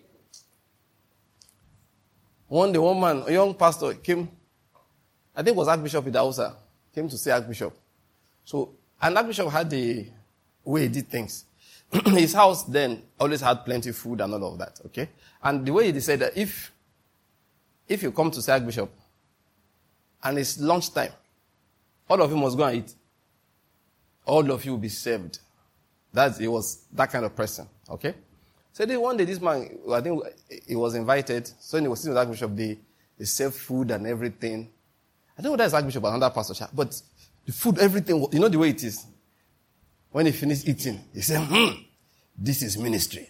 One day, one man, a young pastor came, I think it was Archbishop Idahosa, came to see Archbishop. So, and Archbishop had the way he did things. His house then always had plenty of food and all of that, okay? And the way he said that if you come to see Archbishop and it's lunchtime, all of you must go and eat. All of you will be served. He was that kind of person, okay? So one day this man, I think he was invited, so he was sitting with Archbishop, they served food and everything. I don't know whether it's Archbishop or another pastor, but the food, everything, you know the way it is. When he finished eating, he said, this is ministry.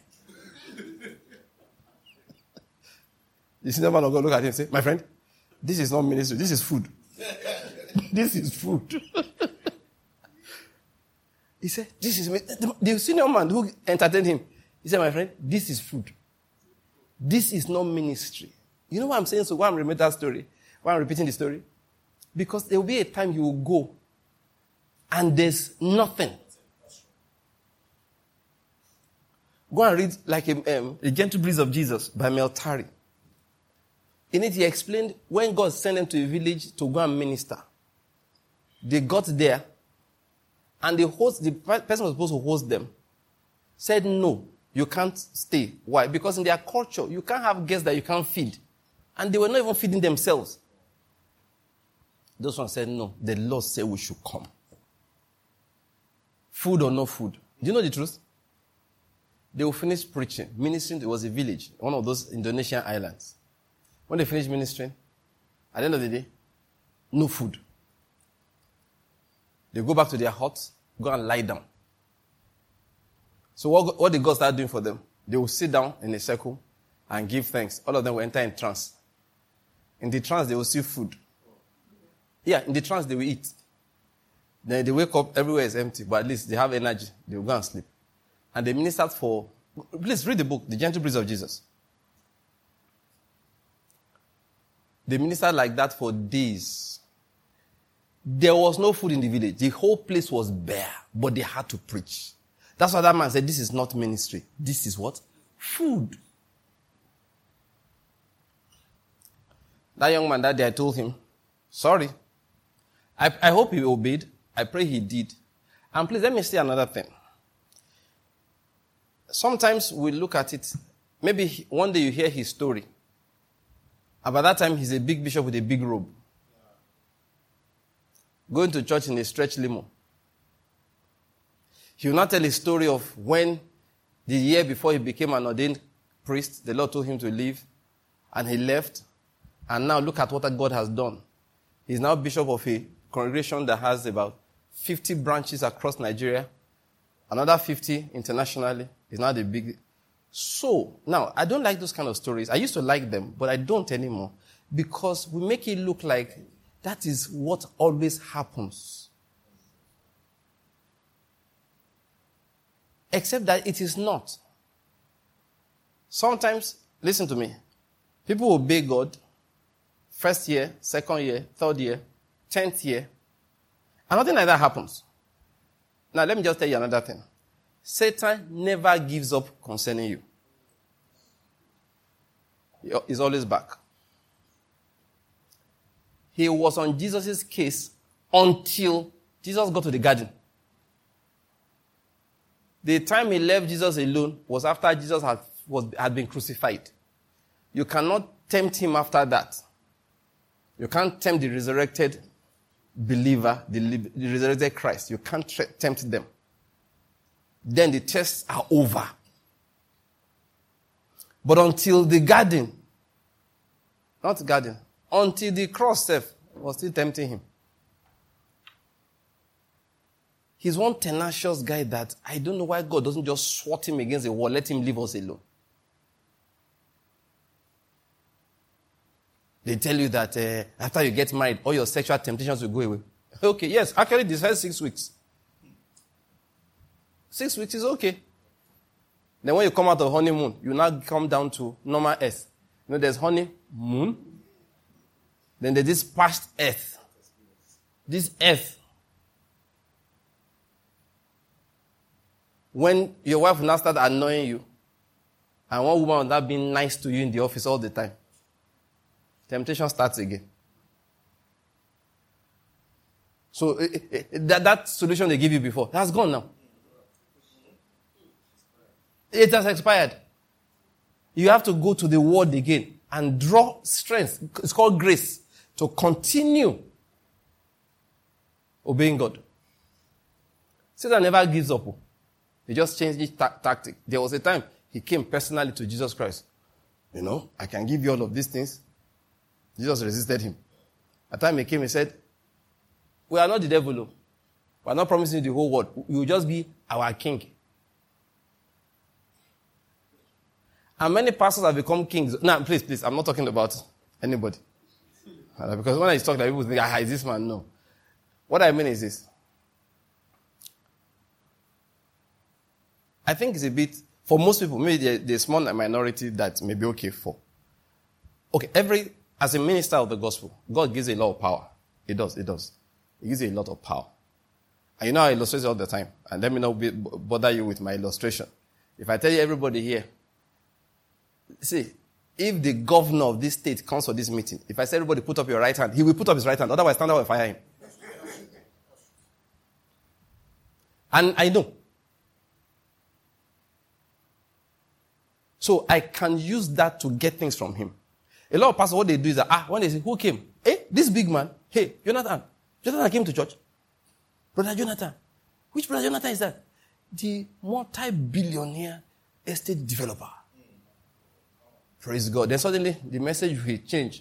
The senior man of God look at him and say, my friend, this is not ministry, this is food. This is food. He said, this is the senior man who entertained him. He said, my friend, this is food. This is not ministry. You know what I'm saying? So why I'm repeating that story? Why I'm repeating the story? Because there will be a time you will go and there's nothing. Go and read like The Gentle Breeze of Jesus by Mel Tarry. In it, he explained when God sent them to a village to go and minister. They got there and the person who was supposed to host them said, no, you can't stay. Why? Because in their culture, you can't have guests that you can't feed. And they were not even feeding themselves. Those ones said, no, the Lord said we should come. Food or no food. Do you know the truth? They will finish preaching, ministering. It was a village, one of those Indonesian islands. When they finished ministering, at the end of the day, no food. They go back to their huts, go and lie down. So what did God start doing for them? They will sit down in a circle and give thanks. All of them will enter in trance. In the trance, they will see food. Yeah, in the trance, they will eat. Then they wake up, everywhere is empty, but at least they have energy. They will go and sleep. And they ministered for, please read the book, The Gentle Breeze of Jesus. They ministered like that for days. There was no food in the village. The whole place was bare, but they had to preach. That's why that man said, this is not ministry. This is what? Food. That young man that day, I told him, sorry. I hope he obeyed. I pray he did. And please, let me say another thing. Sometimes we look at it, maybe one day you hear his story. And by that time, he's a big bishop with a big robe. Going to church in a stretch limo. He will not tell a story of when the year before he became an ordained priest, the Lord told him to leave, and he left. And now look at what God has done. He's now bishop of a congregation that has about 50 branches across Nigeria, another 50 internationally. He's now the big. So, now, I don't like those kind of stories. I used to like them, but I don't anymore. Because we make it look like that is what always happens. Except that it is not. Sometimes, listen to me, people obey God, first year, second year, third year, 10th year, and nothing like that happens. Now, let me just tell you another thing. Satan never gives up concerning you. He's always back. He was on Jesus' case until Jesus got to the garden. The time he left Jesus alone was after Jesus had been crucified. You cannot tempt him after that. You can't tempt the resurrected believer, the resurrected Christ. You can't tempt them. Then the tests are over. But until the garden, until the cross was still tempting him. He's one tenacious guy that I don't know why God doesn't just swat him against the wall, let him leave us alone. They tell you that after you get married, all your sexual temptations will go away. Okay, yes, actually this first 6 weeks. 6 weeks is okay. Then when you come out of honeymoon, you now come down to normal earth. You know, there's honeymoon. Then there's this past earth. This earth. When your wife will now start annoying you, and one woman will not be nice to you in the office all the time, temptation starts again. So that solution they give you before, that's gone now. It has expired. You have to go to the word again and draw strength. It's called grace to continue obeying God. Satan never gives up. He just changed his tactic. There was a time he came personally to Jesus Christ. You know, I can give you all of these things. Jesus resisted him. At the time he came, he said, we are not the devil. We are not promising you the whole world. You will just be our king. And many pastors have become kings. Now, please, I'm not talking about anybody. Because when I talk, like, people think, is this man? No. What I mean is this. I think it's a bit, for most people, maybe there's a small minority that may be okay for. Okay, as a minister of the gospel, God gives a lot of power. It does. He gives you a lot of power. And you know I illustrate all the time. And let me not bother you with my illustration. If I tell you everybody here, see, if the governor of this state comes for this meeting, if I say everybody put up your right hand, he will put up his right hand. Otherwise, stand up and fire him. And I know. So I can use that to get things from him. A lot of pastors, what they do is that, when they say, who came? Hey, this big man. Hey, Jonathan. Jonathan came to church. Brother Jonathan. Which brother Jonathan is that? The multi-billionaire estate developer. Praise God. Then suddenly, the message will change.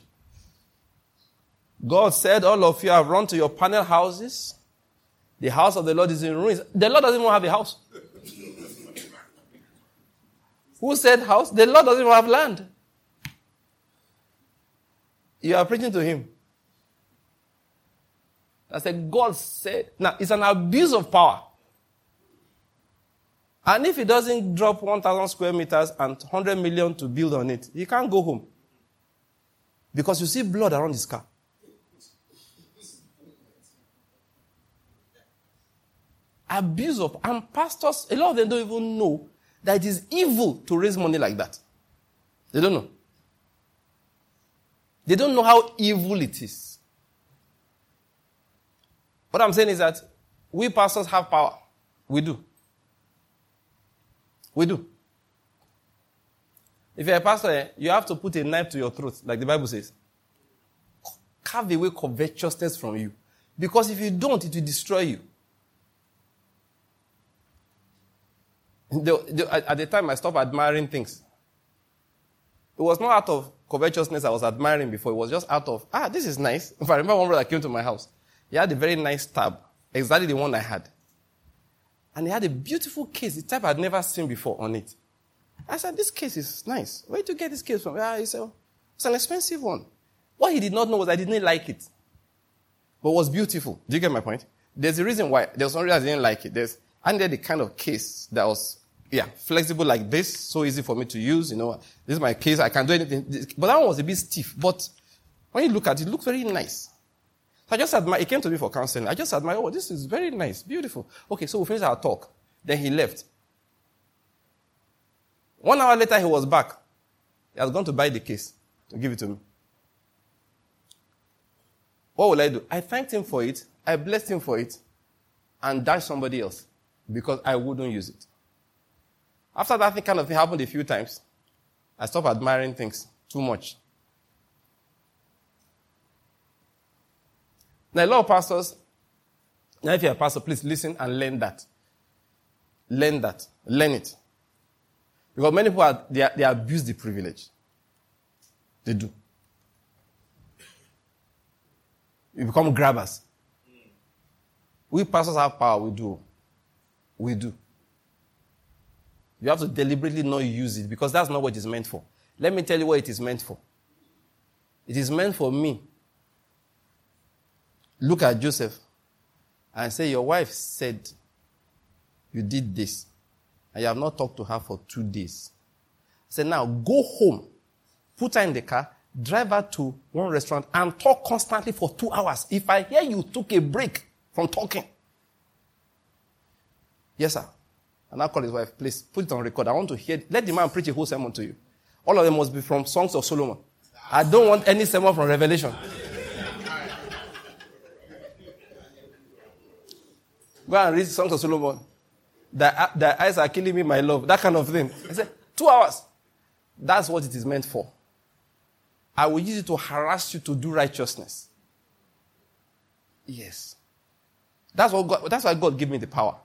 God said, all of you have run to your panel houses. The house of the Lord is in ruins. The Lord doesn't even have a house. Who said house? The Lord doesn't even have land. You are preaching to him. I said, God said. Now, it's an abuse of power. And if he doesn't drop 1,000 square meters and 100 million to build on it, he can't go home. Because you see blood around his car. Abuse of, and pastors, a lot of them don't even know that it is evil to raise money like that. They don't know. They don't know how evil it is. What I'm saying is that we pastors have power. We do. We do. If you're a pastor, you have to put a knife to your throat, like the Bible says. Carve away covetousness from you. Because if you don't, it will destroy you. At the time, I stopped admiring things. It was not out of covetousness I was admiring before. It was just out of, this is nice. If I remember one brother came to my house. He had a very nice tab. Exactly the one I had. And he had a beautiful case, the type I'd never seen before on it. I said, this case is nice. Where did you get this case from? He said, it's an expensive one. What he did not know was I didn't like it. But it was beautiful. Do you get my point? There's a reason why. There was one reason I didn't like it. I needed the kind of case that was, flexible like this, so easy for me to use. This is my case. I can do anything. But that one was a bit stiff. But when you look at it, it looked very nice. So I just admired. He came to me for counseling. I just admired, this is very nice, beautiful. Okay, so we finished our talk. Then he left. 1 hour later, he was back. He has gone to buy the case to give it to me. What will I do? I thanked him for it. I blessed him for it. And dashed somebody else. Because I wouldn't use it. After that kind of thing happened a few times, I stopped admiring things too much. Now, a lot of pastors, now if you're a pastor, please listen and learn that. Learn that. Learn it. Because many people, they abuse the privilege. They do. You become grabbers. We pastors have power, we do. We do. You have to deliberately not use it because that's not what it's meant for. Let me tell you what it is meant for. It is meant for me. Look at Joseph and say, your wife said you did this and you have not talked to her for 2 days. Say, now go home, put her in the car, drive her to one restaurant and talk constantly for 2 hours. If I hear you took a break from talking. Yes, sir. And I call his wife, please put it on record. I want to hear, let the man preach a whole sermon to you. All of them must be from Songs of Solomon. I don't want any sermon from Revelation. Go and read Songs of Solomon. The eyes are killing me, my love. That kind of thing. I said, 2 hours. That's what it is meant for. I will use it to harass you to do righteousness. Yes. That's why God gave me the power.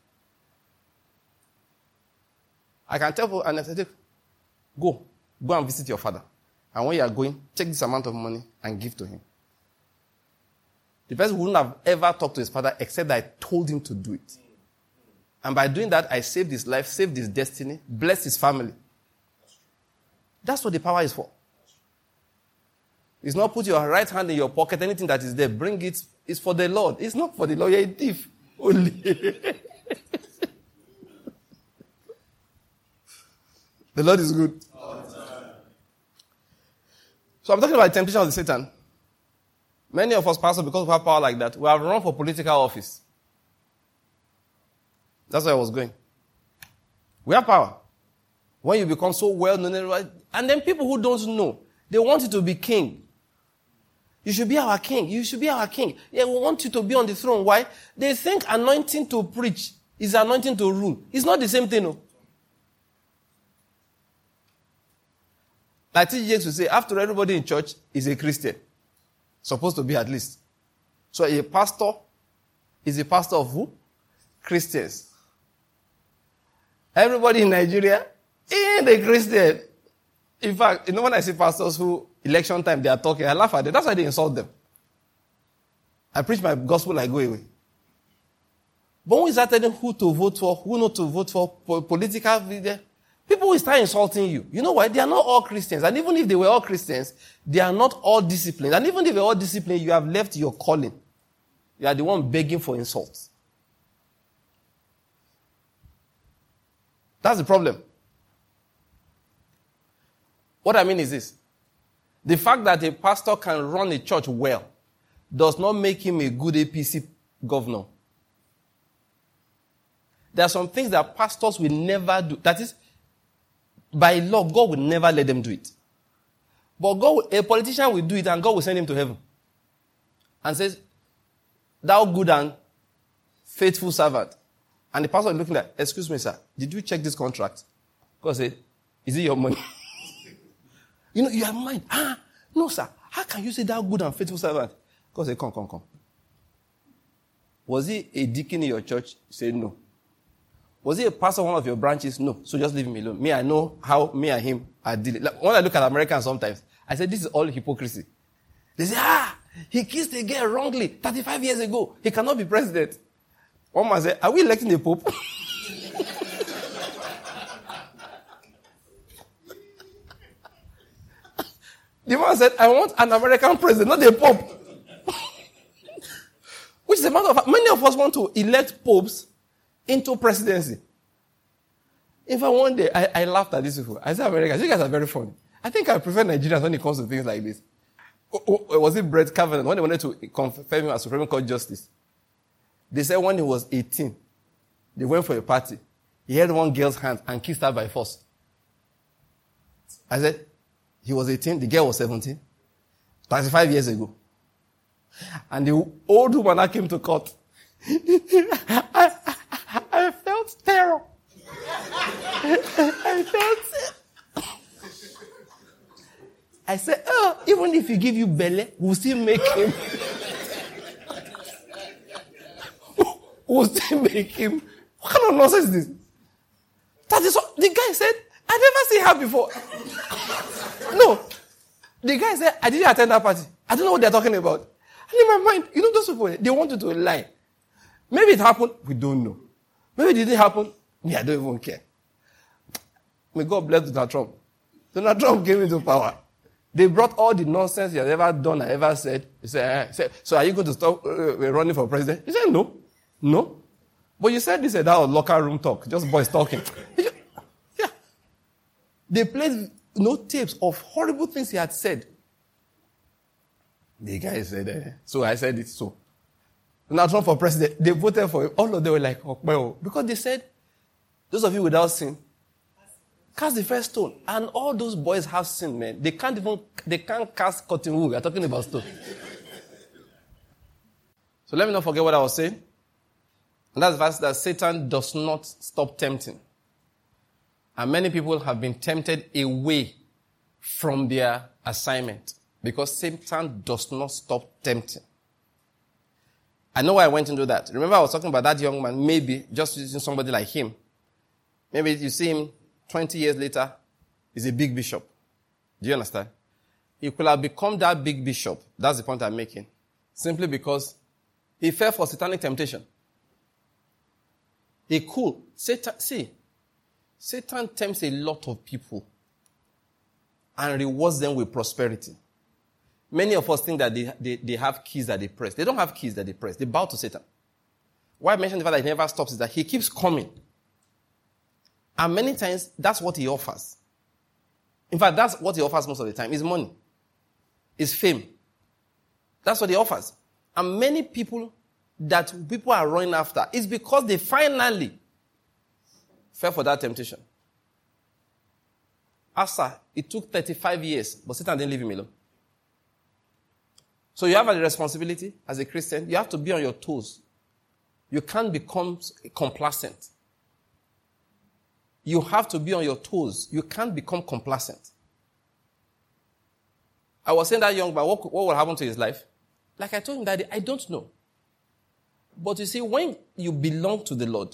I can tell people, and I said, go and visit your father. And when you are going, take this amount of money and give to him. The person wouldn't have ever talked to his father except that I told him to do it. And by doing that, I saved his life, saved his destiny, blessed his family. That's what the power is for. It's not put your right hand in your pocket, anything that is there, bring it. It's for the Lord. It's not for the Lord. You're a thief. Only. The Lord is good. So I'm talking about the temptation of the Satan. Many of us pastors, because we have power like that, we have run for political office. That's where I was going. We have power. When you become so well known, and then people who don't know, they want you to be king. You should be our king. You should be our king. Yeah, we want you to be on the throne. Why? They think anointing to preach is anointing to rule. It's not the same thing, no. Like TJX would say, after everybody in church is a Christian. Supposed to be at least. So a pastor is a pastor of who? Christians. Everybody in Nigeria is a Christian. In fact, when I see pastors who, election time, they are talking, I laugh at them. That's why they insult them. I preach my gospel, I go away. But when we start telling who to vote for, who not to vote for, political leader, people will start insulting you. You know why? They are not all Christians. And even if they were all Christians, they are not all disciplined. And even if they are all disciplined, you have left your calling. You are the one begging for insults. That's the problem. What I mean is this. The fact that a pastor can run a church well does not make him a good APC governor. There are some things that pastors will never do. That is, by law, God will never let them do it. But a politician will do it and God will send him to heaven. And says, thou good and faithful servant. And the pastor is looking at, excuse me, sir, did you check this contract? God said, is it your money? You have mine. No, sir. How can you say thou good and faithful servant? God said, come. Was he a deacon in your church? He said, no. Was he a pastor of one of your branches? No. So just leave him alone. Me, I know how me and him are dealing. Like, when I look at Americans sometimes, I say, this is all hypocrisy. They say, he kissed a girl wrongly 35 years ago. He cannot be president. One man said, are we electing a pope? The man said, I want an American president, not a pope. Which is a matter of fact. Many of us want to elect popes into presidency. In fact, one day, I laughed at these people. I said, Americans, you guys are very funny. I think I prefer Nigerians when it comes to things like this. Was it Brett Kavanaugh? When they wanted to confirm him as Supreme Court Justice, they said when he was 18, they went for a party. He held one girl's hand and kissed her by force. I said, he was 18, the girl was 17. 35 years ago. And the old woman that came to court, I felt terror. I said, even if he give you belly, we'll still make him. We'll still make him. What kind of nonsense is this? That is what the guy said. I never seen her before. No. The guy said, I didn't attend that party. I don't know what they're talking about. And in my mind, those people, they wanted to lie. Maybe it happened. We don't know. Maybe it didn't happen. Me, I don't even care. May God bless Donald Trump. Donald Trump came into power. They brought all the nonsense he has ever done and ever said. He said, so are you going to stop running for president? He said, no. No. But you said this, that was locker room talk. Just boys talking. Yeah. They played tapes of horrible things he had said. The guy said, so I said it so. Donald Trump for president, they voted for him. All of them were like, well, because they said, those of you without sin, cast the first stone. And all those boys have sin, man. They can't cast cotton wool. We are talking about stone. So let me not forget what I was saying. And that's the verse that Satan does not stop tempting. And many people have been tempted away from their assignment because Satan does not stop tempting. I know why I went into that. Remember I was talking about that young man, maybe just using somebody like him. Maybe you see him 20 years later, he's a big bishop. Do you understand? He could have become that big bishop. That's the point I'm making. Simply because he fell for satanic temptation. He could. Satan tempts a lot of people and rewards them with prosperity. Many of us think that they have keys that they press. They don't have keys that they press. They bow to Satan. Why I mentioned the fact that he never stops is that he keeps coming. And many times, that's what he offers. In fact, that's what he offers most of the time, is money. Is fame. That's what he offers. And many people that people are running after is because they finally fell for that temptation. Asa, it took 35 years, but Satan didn't leave him alone. So you have a responsibility as a Christian. You have to be on your toes. You can't become complacent. You have to be on your toes. You can't become complacent. I was saying that young man, what will happen to his life? Like I told him that I don't know. But you see, when you belong to the Lord,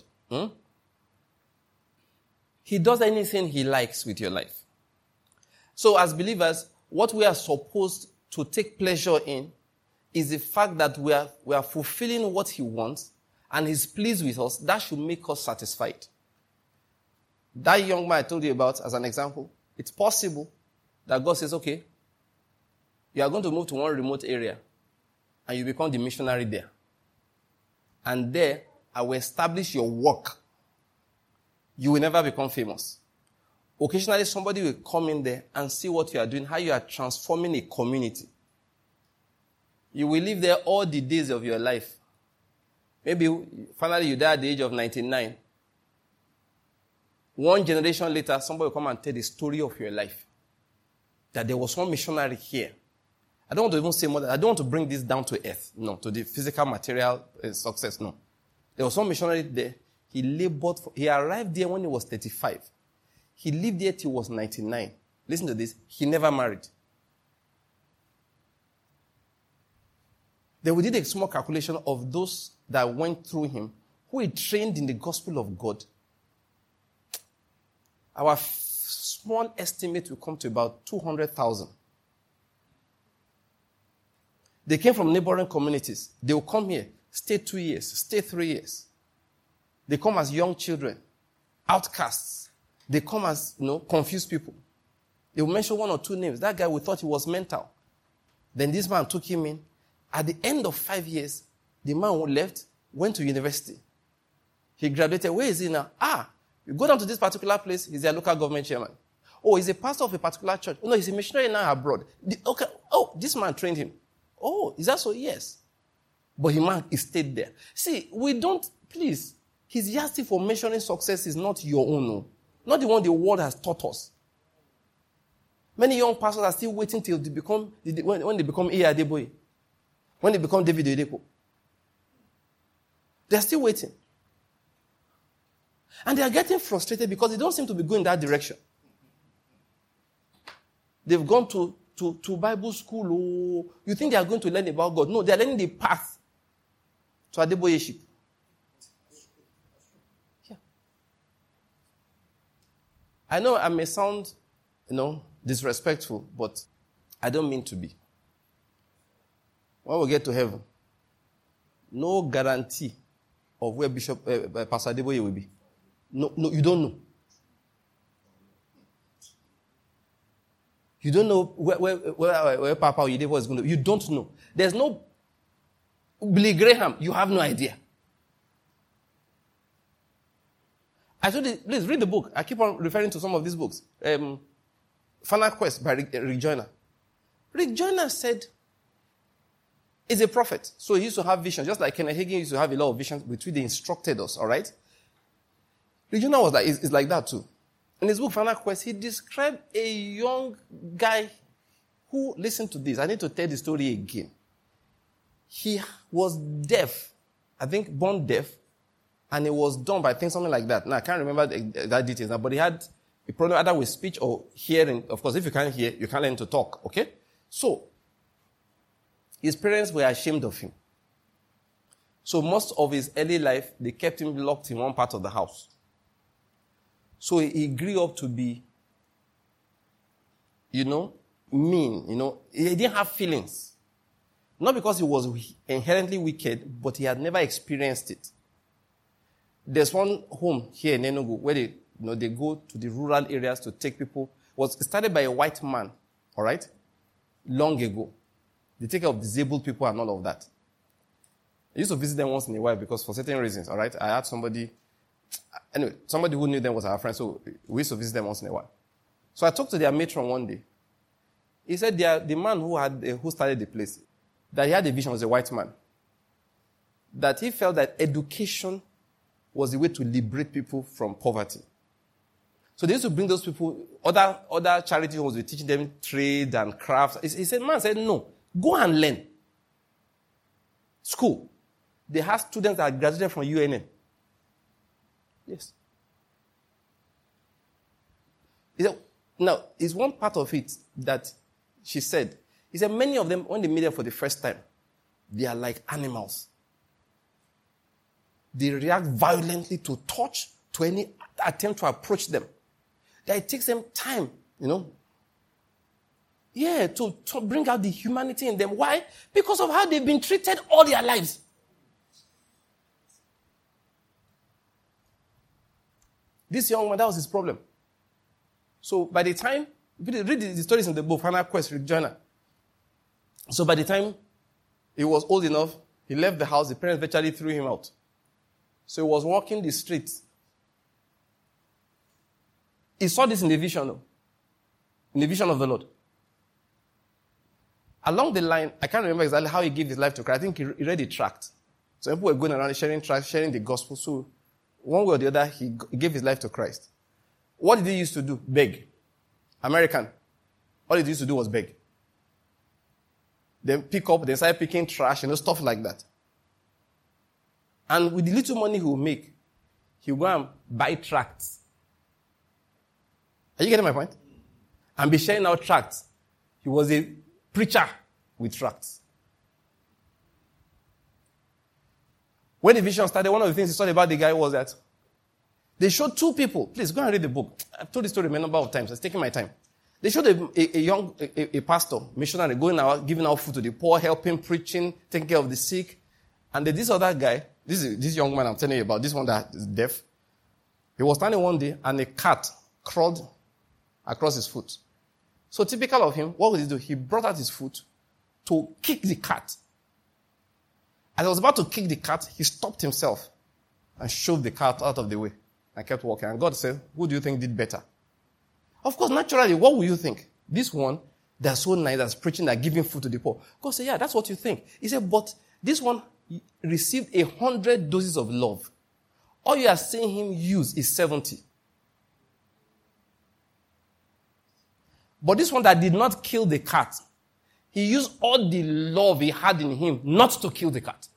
He does anything He likes with your life. So as believers, what we are supposed to take pleasure in is the fact that we are fulfilling what He wants and He's pleased with us. That should make us satisfied. That young man I told you about as an example, it's possible that God says, okay, you are going to move to one remote area and you become the missionary there. And there, I will establish your work. You will never become famous. Occasionally, somebody will come in there and see what you are doing, how you are transforming a community. You will live there all the days of your life. Maybe finally you die at the age of 99. One generation later, somebody will come and tell the story of your life. That there was one missionary here. I don't want to even say more. I don't want to bring this down to earth. No, to the physical, material success. No. There was one missionary there. He labored. He arrived there when he was 35. He lived there till he was 99. Listen to this. He never married. Then we did a small calculation of those that went through him, who he trained in the gospel of God. Our small estimate will come to about 200,000. They came from neighboring communities. They will come here, stay 2 years, stay 3 years. They come as young children, outcasts. They come as, confused people. They will mention 1 or 2 names. That guy, we thought he was mental. Then this man took him in. At the end of 5 years, the man who left went to university. He graduated. Where is he now? You go down to this particular place, he's a local government chairman. Oh, he's a pastor of a particular church. No, he's a missionary now abroad. This man trained him. Oh, is that so? Yes. But he stayed there. See, please, his yardstick for measuring success is not your own. No. Not the one the world has taught us. Many young pastors are still waiting till they become, when they become A. Adeboye. When they become David Oyedepo. They're still waiting. And they are getting frustrated because they don't seem to be going that direction. They've gone to Bible school. Oh, you think they are going to learn about God? No, they are learning the path to Adeboyeship. Yeah. I know I may sound, disrespectful, but I don't mean to be. When we get to heaven, no guarantee of where Pastor Adeboye will be. No, you don't know. You don't know where Papa Oyedepo is going to be. You don't know. There's no Billy Graham. You have no idea. I told you, please read the book. I keep on referring to some of these books. Final Quest by Rick Joyner. Rick Joyner said, he's a prophet. So he used to have visions. Just like Kenneth Hagin used to have a lot of visions, which they instructed us, all right? Rick Joyner was is like that too. In his book, Final Quest, he described a young guy who, listen to this, I need to tell the story again. He was deaf, I think born deaf, and he was dumb, I think something like that. Now, I can't remember that details now, but he had a problem either with speech or hearing. Of course, if you can't hear, you can't learn to talk, okay? So, his parents were ashamed of him. So most of his early life, they kept him locked in one part of the house. So he grew up to be, mean, He didn't have feelings. Not because he was inherently wicked, but he had never experienced it. There's one home here in Enugu where they go to the rural areas to take people. It was started by a white man, all right, long ago. They take care of disabled people and all of that. I used to visit them once in a while because for certain reasons, all right? I had somebody who knew them was our friend, so we used to visit them once in a while. So I talked to their matron one day. He said the man who started the place, that he had a vision was a white man. That he felt that education was the way to liberate people from poverty. So they used to bring those people, other charity homes, were teaching them trade and crafts. He said, no, go and learn. School. They have students that graduated from UNN. Yes. Now, it's one part of it that she said. He said many of them, when they meet them for the first time, they are like animals. They react violently to touch, to any attempt to approach them. That it takes them time, Yeah, to bring out the humanity in them. Why? Because of how they've been treated all their lives. This young man, that was his problem. So by the time, read the stories in the book, Final Quest, Rick Joyner. So by the time he was old enough, he left the house, the parents virtually threw him out. So he was walking the streets. He saw this in the vision, though. In the vision of the Lord. Along the line, I can't remember exactly how he gave his life to Christ. I think he read a tract. So people were going around sharing tracts, sharing the gospel. So one way or the other, he gave his life to Christ. What did he used to do? Beg. American. All he used to do was beg. Then pick up, then start picking trash, stuff like that. And with the little money he will make, he will go and buy tracts. Are you getting my point? And be sharing out tracts. He was a preacher with tracts. When the vision started, one of the things he saw about the guy was that they showed two people. Please go and read the book. I've told this story a number of times. It's taking my time. They showed a pastor, missionary, going out, giving out food to the poor, helping, preaching, taking care of the sick. And this other guy, this young man I'm telling you about, this one that is deaf, he was standing one day and a cat crawled across his foot. So typical of him, what would he do? He brought out his foot to kick the cat. As he was about to kick the cat, he stopped himself and shoved the cat out of the way and kept walking. And God said, who do you think did better? Of course, naturally, what will you think? This one, that's so nice, that's preaching, that's giving food to the poor. God said, yeah, that's what you think. He said, but this one received 100 doses of love. All you are seeing him use is 70. But this one that did not kill the cat, he used all the love he had in him not to kill the cat.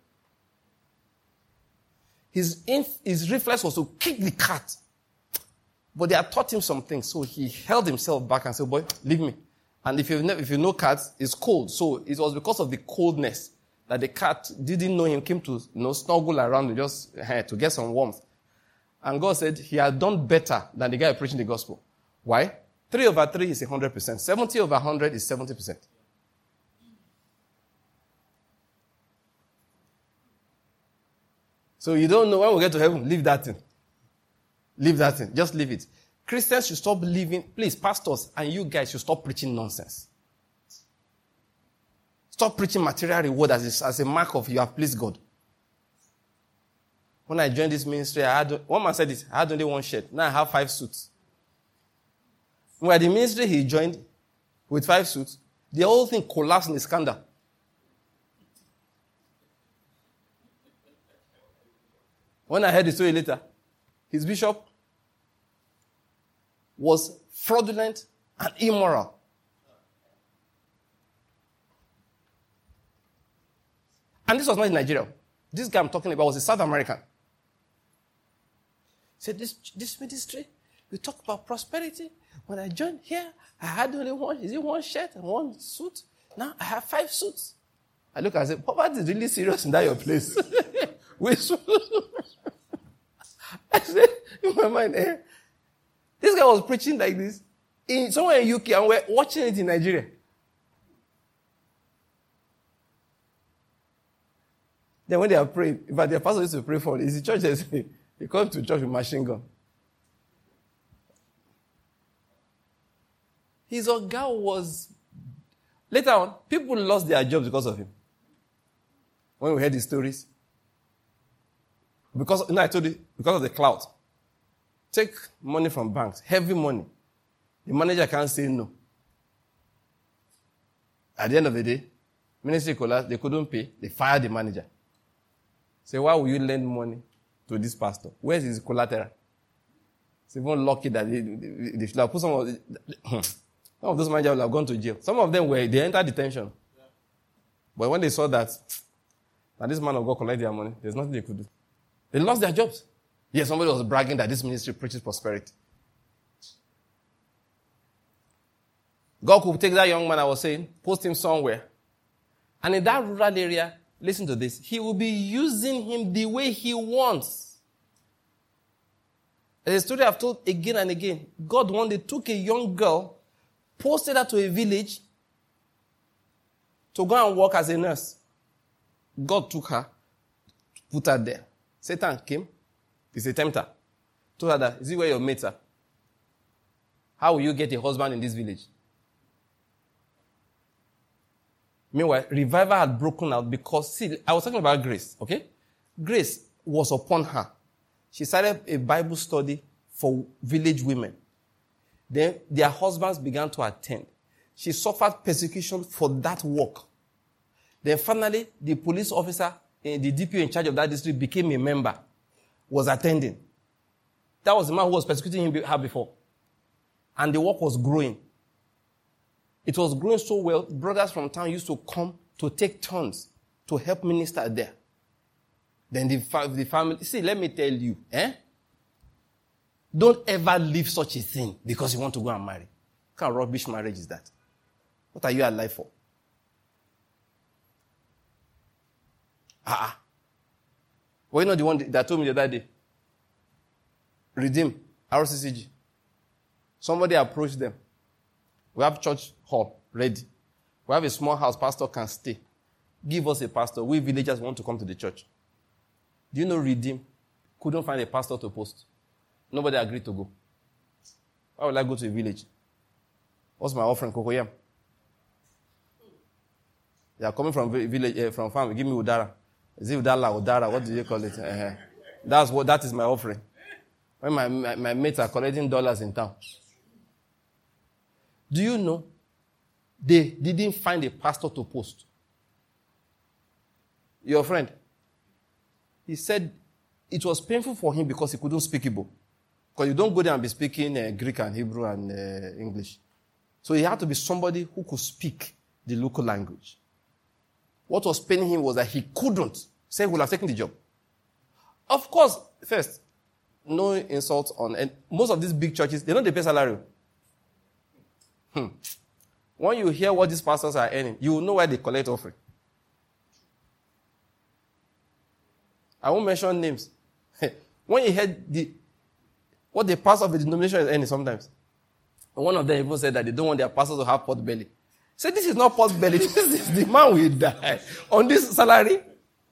His reflex was to kick the cat. But they had taught him some things, so he held himself back and said, boy, leave me. And if you know cats, it's cold. So it was because of the coldness that the cat didn't know him, came to snuggle around just to get some warmth. And God said he had done better than the guy preaching the gospel. Why? 3/3 is 100%. 70/100 is 70%. So you don't know when we get to heaven, leave that thing. Leave that thing. Just leave it. Christians should stop living. Please, pastors and you guys should stop preaching nonsense. Stop preaching material reward as a mark of you have pleased God. When I joined this ministry, one man said this, I had only one shirt. Now I have 5 suits. When the ministry he joined with 5 suits, the whole thing collapsed in a scandal. When I heard the story later, his bishop was fraudulent and immoral. And this was not in Nigeria. This guy I'm talking about was a South American. He said, this ministry, we talk about prosperity. When I joined here, I had only one shirt and one suit. Now I have 5 suits. I look and say, poverty is really serious in that your place. I said, in my mind, this guy was preaching like this somewhere in UK and we're watching it in Nigeria. Then when they are praying, in fact, their pastor used to pray for it. It's the church that say, they come to church with machine gun. His Oga was, later on, people lost their jobs because of him. When we heard the stories. Because, I told you, because of the clout. Take money from banks, heavy money. The manager can't say no. At the end of the day, ministry collapsed, they couldn't pay, they fired the manager. Say, why will you lend money to this pastor? Where's his collateral? It's even lucky that they should have put some of those managers would have gone to jail. Some of them they entered detention. Yeah. But when they saw that this man of God collect their money, there's nothing they could do. They lost their jobs. Yes, somebody was bragging that this ministry preaches prosperity. God could take that young man I was saying, post him somewhere. And in that rural area, listen to this, he will be using him the way he wants. There's a story I've told again and again. God one day took a young girl, posted her to a village to go and work as a nurse. God took her, put her there. Satan came. He's a tempter. Told her that, is it where your mates are? How will you get a husband in this village? Meanwhile, revival had broken out because, see, I was talking about grace, okay? Grace was upon her. She started a Bible study for village women. Then their husbands began to attend. She suffered persecution for that work. Then finally, the police officer, the DPO in charge of that district became a member, was attending. That was the man who was persecuting her before. And the work was growing. It was growing so well, brothers from town used to come to take turns to help minister there. Then the family, see, let me tell you, don't ever leave such a thing because you want to go and marry. What kind of rubbish marriage is that? What are you alive for? Well, you know the one that told me the other day? Redeem, RCCG. Somebody approached them. We have church hall ready. We have a small house, pastor can stay. Give us a pastor. We villagers want to come to the church. Do you know Redeem couldn't find a pastor to post? Nobody agreed to go. Why would I go to a village? What's my offering? Cocoyam. They are coming from village, from farm. Give me udara. Is it udara? What do you call it? That is my offering. When my mates are collecting dollars in town. Do you know they didn't find a pastor to post? Your friend, he said it was painful for him because he couldn't speak Igbo. Because you don't go there and be speaking Greek and Hebrew and English. So he had to be somebody who could speak the local language. What was paining him was that he couldn't. Say he would have taken the job. Of course, first, no insult on... And most of these big churches, they don't pay salary. When you hear what these pastors are earning, you will know why they collect offering. I won't mention names. When you hear what the pastor of the denomination is earning sometimes, one of them even said that they don't want their pastors to have pot belly. Say, this is not pot belly. This is the man will die on this salary.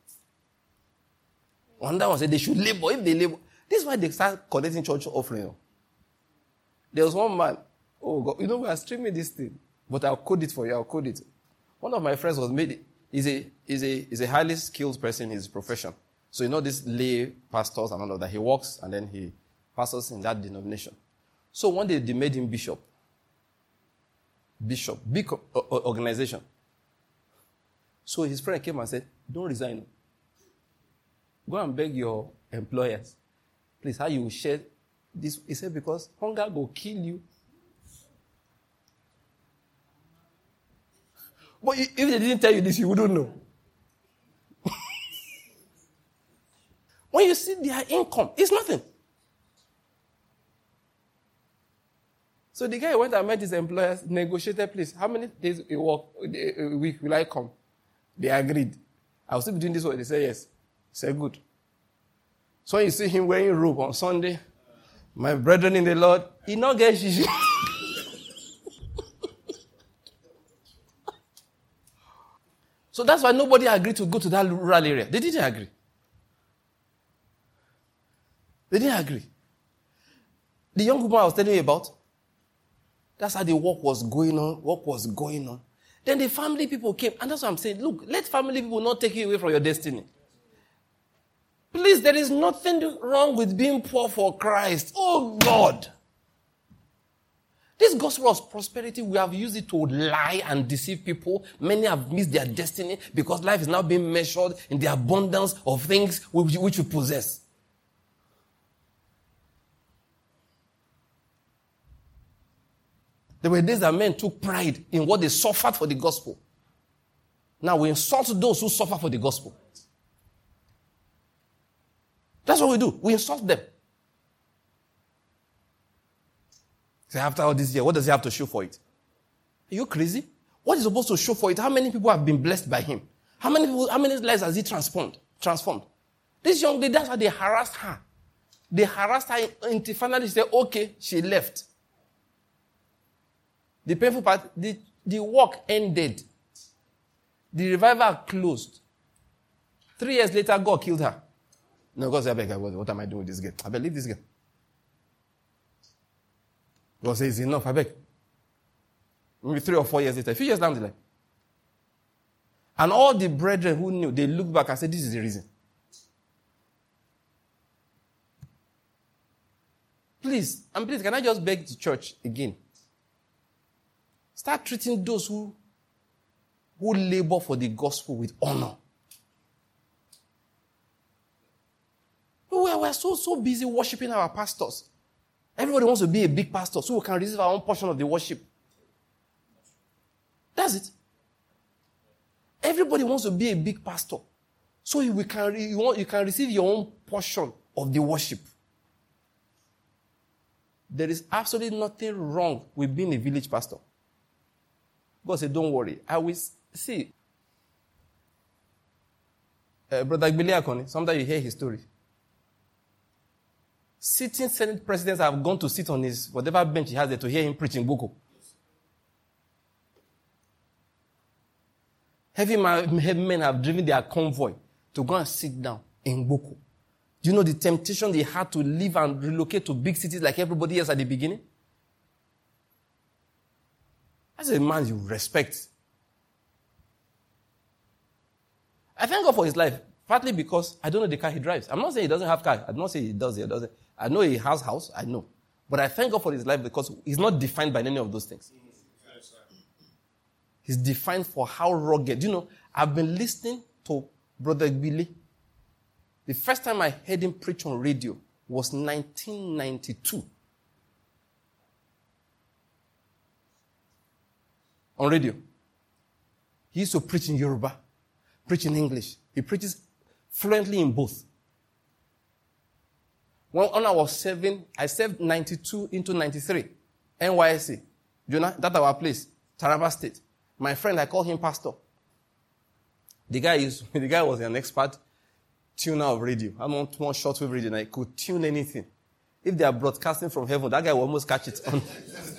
One that one said they should labor. If they labor, this is why they start collecting church offering. There was one man. Oh God, you know we are streaming this thing, but I'll code it for you. I'll code it. One of my friends was made. Is a highly skilled person in his profession. So you know these lay pastors and all of that. He works and then he pastors in that denomination. So one day they made him bishop. Bishop, big organization. So his friend came and said, "Don't resign. Go and beg your employers, please, how you will share this." He said, "Because hunger will kill you." But if they didn't tell you this, you wouldn't know. When you see their income, it's nothing. So the guy went and met his employers, negotiated, please, how many days a week will I come? They agreed. I'll still be doing this work. They said yes. He said good. So you see him wearing robe on Sunday. My brethren in the Lord, he not get shishi. So that's why nobody agreed to go to that rural area. They didn't agree. They didn't agree. The young woman I was telling you about, that's how the work was going on. Then the family people came, and that's what I'm saying. Look, let family people not take you away from your destiny. Please, there is nothing wrong with being poor for Christ. Oh God! This gospel of prosperity, we have used it to lie and deceive people. Many have missed their destiny because life is now being measured in the abundance of things which we possess. There were days that men took pride in what they suffered for the gospel. Now we insult those who suffer for the gospel. That's what we do. We insult them. Say, after all this year, what does he have to show for it? Are you crazy? What is supposed to show for it? How many people have been blessed by him? How many lives has he transformed? This young lady, that's how they harassed her. They harassed her until finally she said, okay, she left. The painful part, the work ended. The revival closed. 3 years later, God killed her. No, God said, what am I doing with this girl? I beg, leave this girl. God says, enough, I beg. Maybe 3 or 4 years later, a few years down the line. And all the brethren who knew, they looked back and said, this is the reason. Please, can I just beg the church again? Start treating those who labor for the gospel with honor. We're so busy worshiping our pastors. Everybody wants to be a big pastor so we can receive our own portion of the worship. That's it. Everybody wants to be a big pastor so you can receive your own portion of the worship. There is absolutely nothing wrong with being a village pastor. God said, don't worry. I will see. Brother Biliakoni, sometimes you hear his story. Sitting Senate presidents have gone to sit on his whatever bench he has there to hear him preaching Boko. Heavy men have driven their convoy to go and sit down in Boko. Do you know the temptation they had to leave and relocate to big cities like everybody else at the beginning? That's a man you respect. I thank God for his life, partly because I don't know the car he drives. I'm not saying he doesn't have car. I'm not saying he does. I know he has house. I know. But I thank God for his life because he's not defined by any of those things. He's defined for how rugged. You know, I've been listening to Brother Billy. The first time I heard him preach on radio was 1992. On radio. He used to preach in Yoruba, preach in English. He preaches fluently in both. When I was serving, I served 92 into 93. NYSC. You know, that's our place. Taraba State. My friend, I call him Pastor. The guy was an expert tuner of radio. I'm on more shortwave radio, and I could tune anything. If they are broadcasting from heaven, that guy will almost catch it on.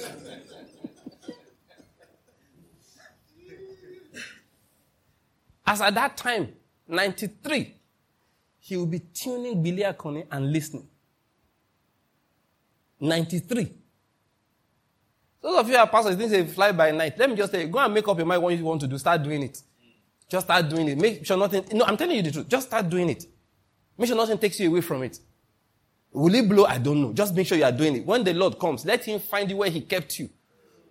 As at that time, 93, he will be tuning Billy Akoni and listening. 93. Those of you are pastors, you think they fly by night. Let me just say, go and make up your mind what you want to do. Start doing it. Just start doing it. Make sure nothing... No, I'm telling you the truth. Just start doing it. Make sure nothing takes you away from it. Will it blow? I don't know. Just make sure you are doing it. When the Lord comes, let him find you where he kept you.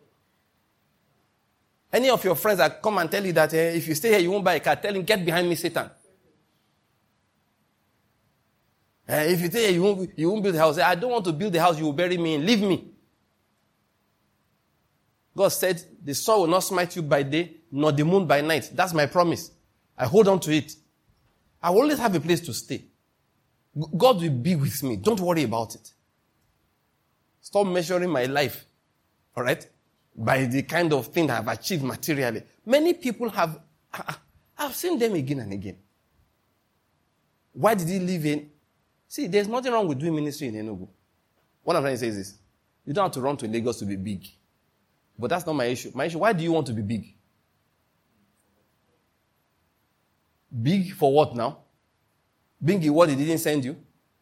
Any of your friends that come and tell you that if you stay here, you won't buy a car, tell him, get behind me, Satan. If you stay here, you won't build a house. I don't want to build the house you will bury me in. Leave me. God said, the sun will not smite you by day, nor the moon by night. That's my promise. I hold on to it. I will always have a place to stay. God will be with me. Don't worry about it. Stop measuring my life, all right, by the kind of thing I've achieved materially. Many people have, I've seen them again and again. Why did he live in? See, there's nothing wrong with doing ministry in Enugu. What I'm trying to say is this. You don't have to run to Lagos to be big. But that's not my issue. My issue, why do you want to be big? Big for what now? Big in what he didn't send you?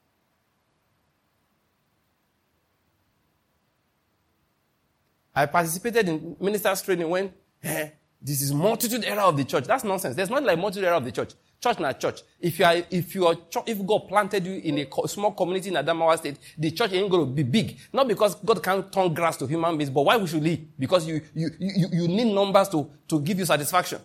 I participated in ministers' training when this is multitude era of the church. That's nonsense. There's not like multitude era of the church. Church not church. If God planted you in a small community in Adamawa State, the church ain't going to be big. Not because God can't turn grass to human beings, but why we should leave? Because you need numbers to give you satisfaction.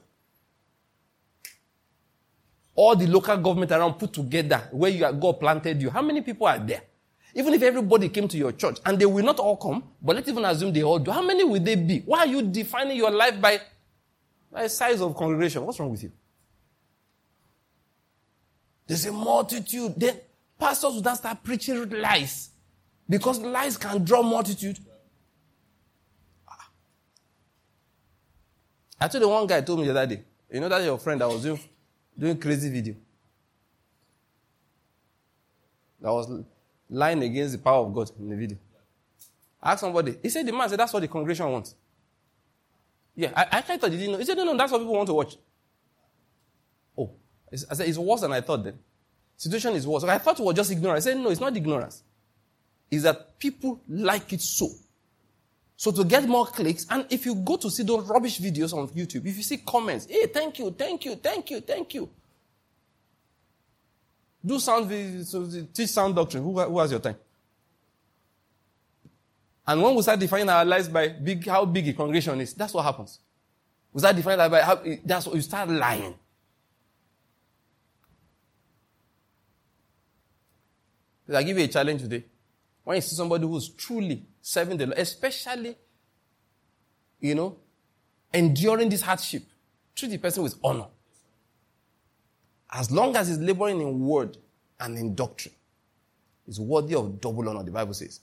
All the local government around put together where God planted you. How many people are there? Even if everybody came to your church, and they will not all come, but let's even assume they all do. How many will they be? Why are you defining your life by size of congregation? What's wrong with you? There's a multitude. Then pastors will then start preaching lies. Because lies can draw multitude. I told the one guy told me the other day, you know that your friend that was doing crazy video. That was lying against the power of God in the video. I asked somebody. He said the man said that's what the congregation wants. Yeah, I thought he didn't know. He said no, that's what people want to watch. Oh. I said, it's worse than I thought then. Situation is worse. So I thought it was just ignorance. I said, no, it's not ignorance. It's that people like it so. So to get more clicks, and if you go to see those rubbish videos on YouTube, if you see comments, hey, thank you. Do sound videos, teach sound doctrine. Who has your time? And when we start defining our lives by how big a congregation is, that's what happens. We start defining that by that's what you start lying. I'll give you a challenge today. When you see somebody who's truly serving the Lord, especially, enduring this hardship, treat the person with honor. As long as he's laboring in word and in doctrine, he's worthy of double honor, the Bible says.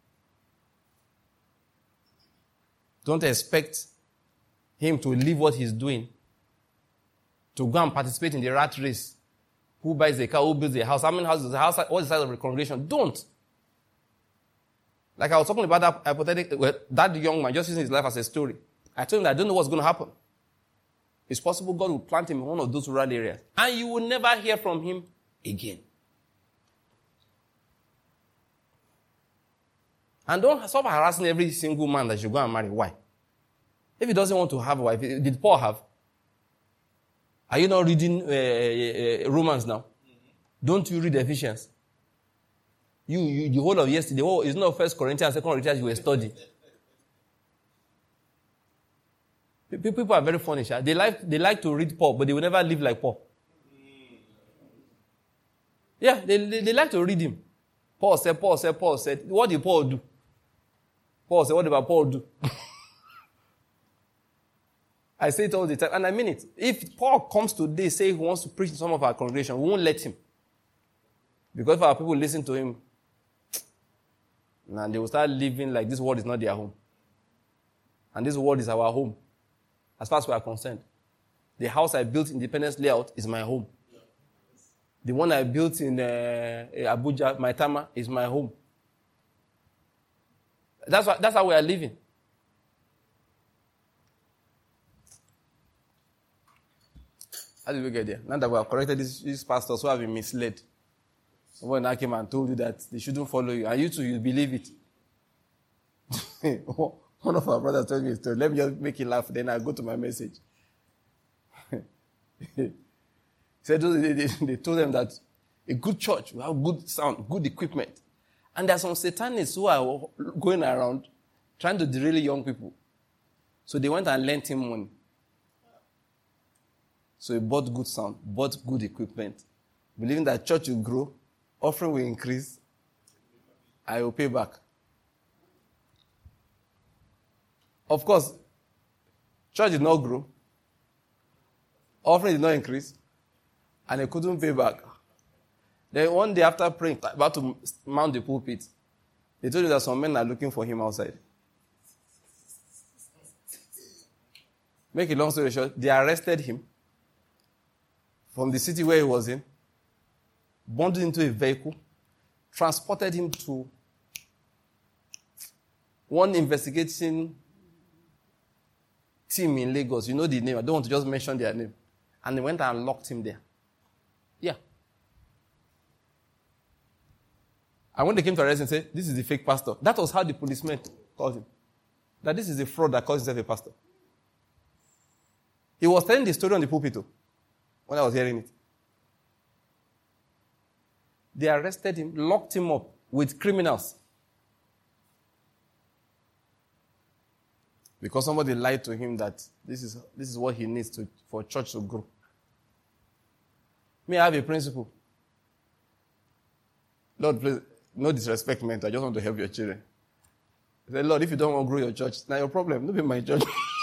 Don't expect him to leave what he's doing to go and participate in the rat race. Who buys a car? Who builds a house? How many houses is a house? What's the size of a congregation? Don't. Like I was talking about that hypothetical, that young man just using his life as a story. I told him that I don't know what's going to happen. It's possible God will plant him in one of those rural areas. And you will never hear from him again. And don't stop harassing every single man that you go and marry. Why? If he doesn't want to have a wife, did Paul have? Are you not reading Romans now? Don't you read Ephesians? You the whole of yesterday, it's not 1 Corinthians, 2 Corinthians you were studying. People are very funny. They like to read Paul, but they will never live like Paul. Yeah, they like to read him. Paul said. What did Paul do? Paul said, what did Paul do? I say it all the time, and I mean it. If Paul comes today, say he wants to preach in some of our congregation, we won't let him. Because if our people listen to him, they will start living like this world is not their home. And this world is our home, as far as we are concerned. The house I built in Independence Layout is my home. The one I built in Abuja, Maitama, is my home. That's how we are living. How did we get there? Now that we have corrected these pastors who have been misled. Someone now came and told you that they shouldn't follow you. And you too, you believe it. One of our brothers told me a story. Let me just make it laugh, then I'll go to my message. He said they told them that a good church will have good sound, good equipment. And there are some satanists who are going around trying to derail young people. So they went and lent him money. So he bought good sound, bought good equipment, believing that church will grow, offering will increase, I will pay back. Of course, church did not grow, offering did not increase, and he couldn't pay back. Then one day after praying, about to mount the pulpit, they told him that some men are looking for him outside. Make a long story short, they arrested him from the city where he was in, bundled into a vehicle, transported him to one investigating team in Lagos. You know the name. I don't want to just mention their name. And they went and locked him there. Yeah. And when they came to arrest him, said, this is the fake pastor. That was how the policemen called him. That this is a fraud that calls himself a pastor. He was telling the story on the pulpit when I was hearing it. They arrested him, locked him up with criminals. Because somebody lied to him that this is what he needs for church to grow. May I have a principle? Lord, please, no disrespect meant. I just want to help your children. I said, Lord, if you don't want to grow your church, it's not your problem. Don't be my church.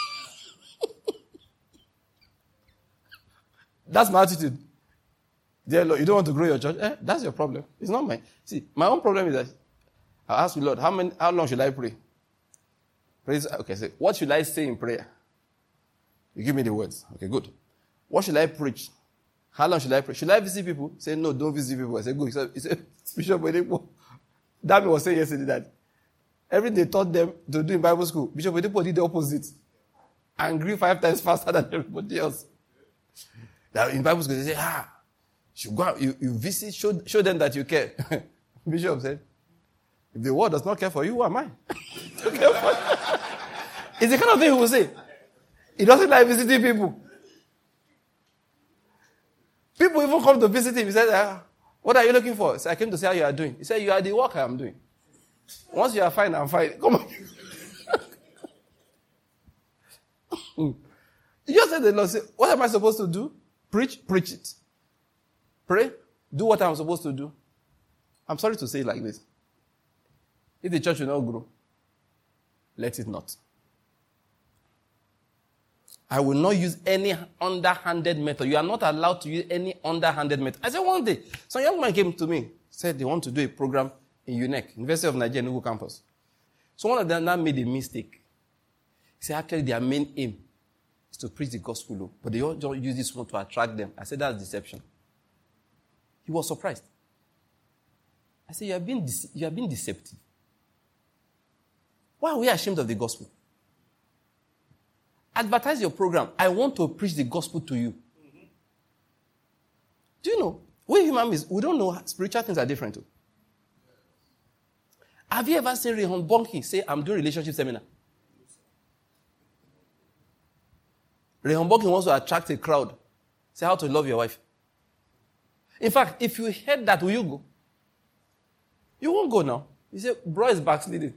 That's my attitude. Dear Lord, you don't want to grow your church? That's your problem. It's not mine. See, my own problem is that I ask you, Lord, how long should I pray? Okay, so what should I say in prayer? You give me the words. Okay, good. What should I preach? How long should I preach? Should I visit people? Say, no, don't visit people. I say, good. He said Bishop Oyedepo. Dami was saying yesterday that everything they taught them to do in Bible school, Bishop Oyedepo did the opposite. And grew 5 times faster than everybody else. Now, in Bible school, they say, you go out, you visit, show them that you care. Bishop said, if the world does not care for you, who am I? It's the kind of thing he will say. He doesn't like visiting people. People even come to visit him. He said, what are you looking for? He said, I came to see how you are doing. He said, you are the work I am doing. Once you are fine, I'm fine. Come on. You just said the Lord, say, what am I supposed to do? Preach? Preach it. Pray? Do what I'm supposed to do. I'm sorry to say it like this. If the church will not grow, let it not. I will not use any underhanded method. You are not allowed to use any underhanded method. I said one day, some young man came to me, said they want to do a program in UNEC, University of Nigeria, Nugu campus. So one of them now made a mistake. He said, actually, their main aim is to preach the gospel, but they all just use this one to attract them. I said, that's deception. He was surprised. I said, you are being deceptive. Why are we ashamed of the gospel? Advertise your program. I want to preach the gospel to you. Mm-hmm. Do you know, we human beings, we don't know spiritual things are different too. Have you ever seen Rehon Bonki say, I'm doing relationship seminar? Rehon Bonki wants to attract a crowd. Say how to love your wife. In fact, if you heard that, will you go? You won't go now. You say, bro is backsliding.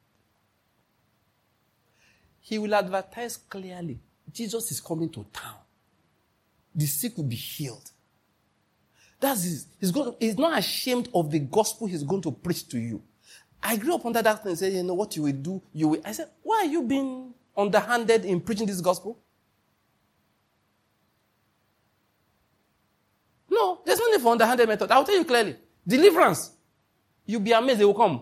He will advertise clearly. Jesus is coming to town. The sick will be healed. That's it. He's not ashamed of the gospel he's going to preach to you. I grew up under that thing and said, you know what you will do? I said, why are you being underhanded in preaching this gospel? No, there's no need for underhanded method. I'll tell you clearly. Deliverance. You'll be amazed they will come.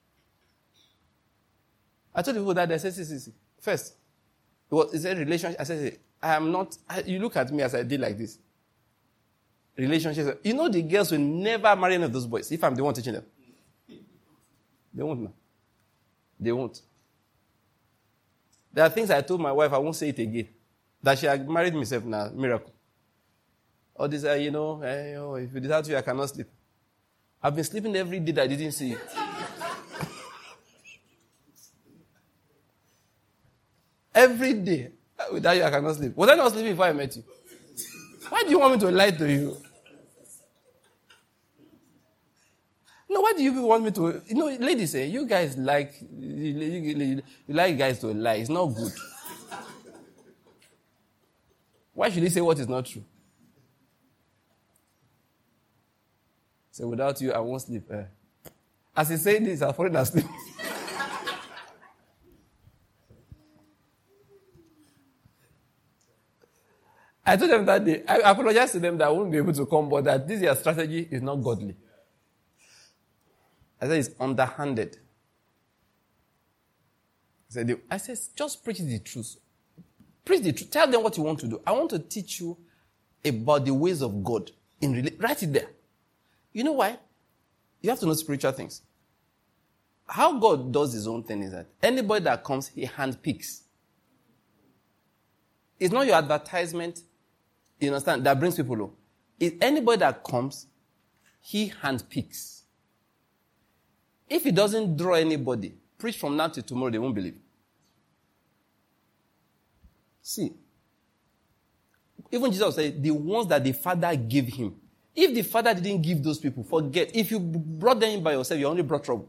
I told the people that they said, see. First, it's a relationship. I said, I am not, you look at me as I did like this. Relationships. You know the girls will never marry any of those boys if I'm the one teaching them. They won't know. They won't. There are things I told my wife, I won't say it again. That she had married myself now, miracle. Or this, if you decide to, I cannot sleep. I've been sleeping every day that I didn't see you. Every day. Without you, I cannot sleep. Was I not sleeping before I met you? Why do you want me to lie to you? No, why do you people want me to... You know, ladies say, you guys like... You like guys to lie. It's not good. Why should he say what is not true? So without you, I won't sleep. As he said this, I've fallen asleep. I told them that day, I apologized to them that I wouldn't be able to come, but that this year's strategy is not godly. I said it's underhanded. I said, just preach the truth. Preach the truth. Tell them what you want to do. I want to teach you about the ways of God. Write it there. You know why? You have to know spiritual things. How God does his own thing is that anybody that comes, he handpicks. It's not your advertisement, you understand, that brings people low. It's anybody that comes, he handpicks. If he doesn't draw anybody, preach from now till tomorrow, they won't believe. See, even Jesus said, the ones that the Father gave him. If the Father didn't give those people, forget. If you brought them in by yourself, you only brought trouble.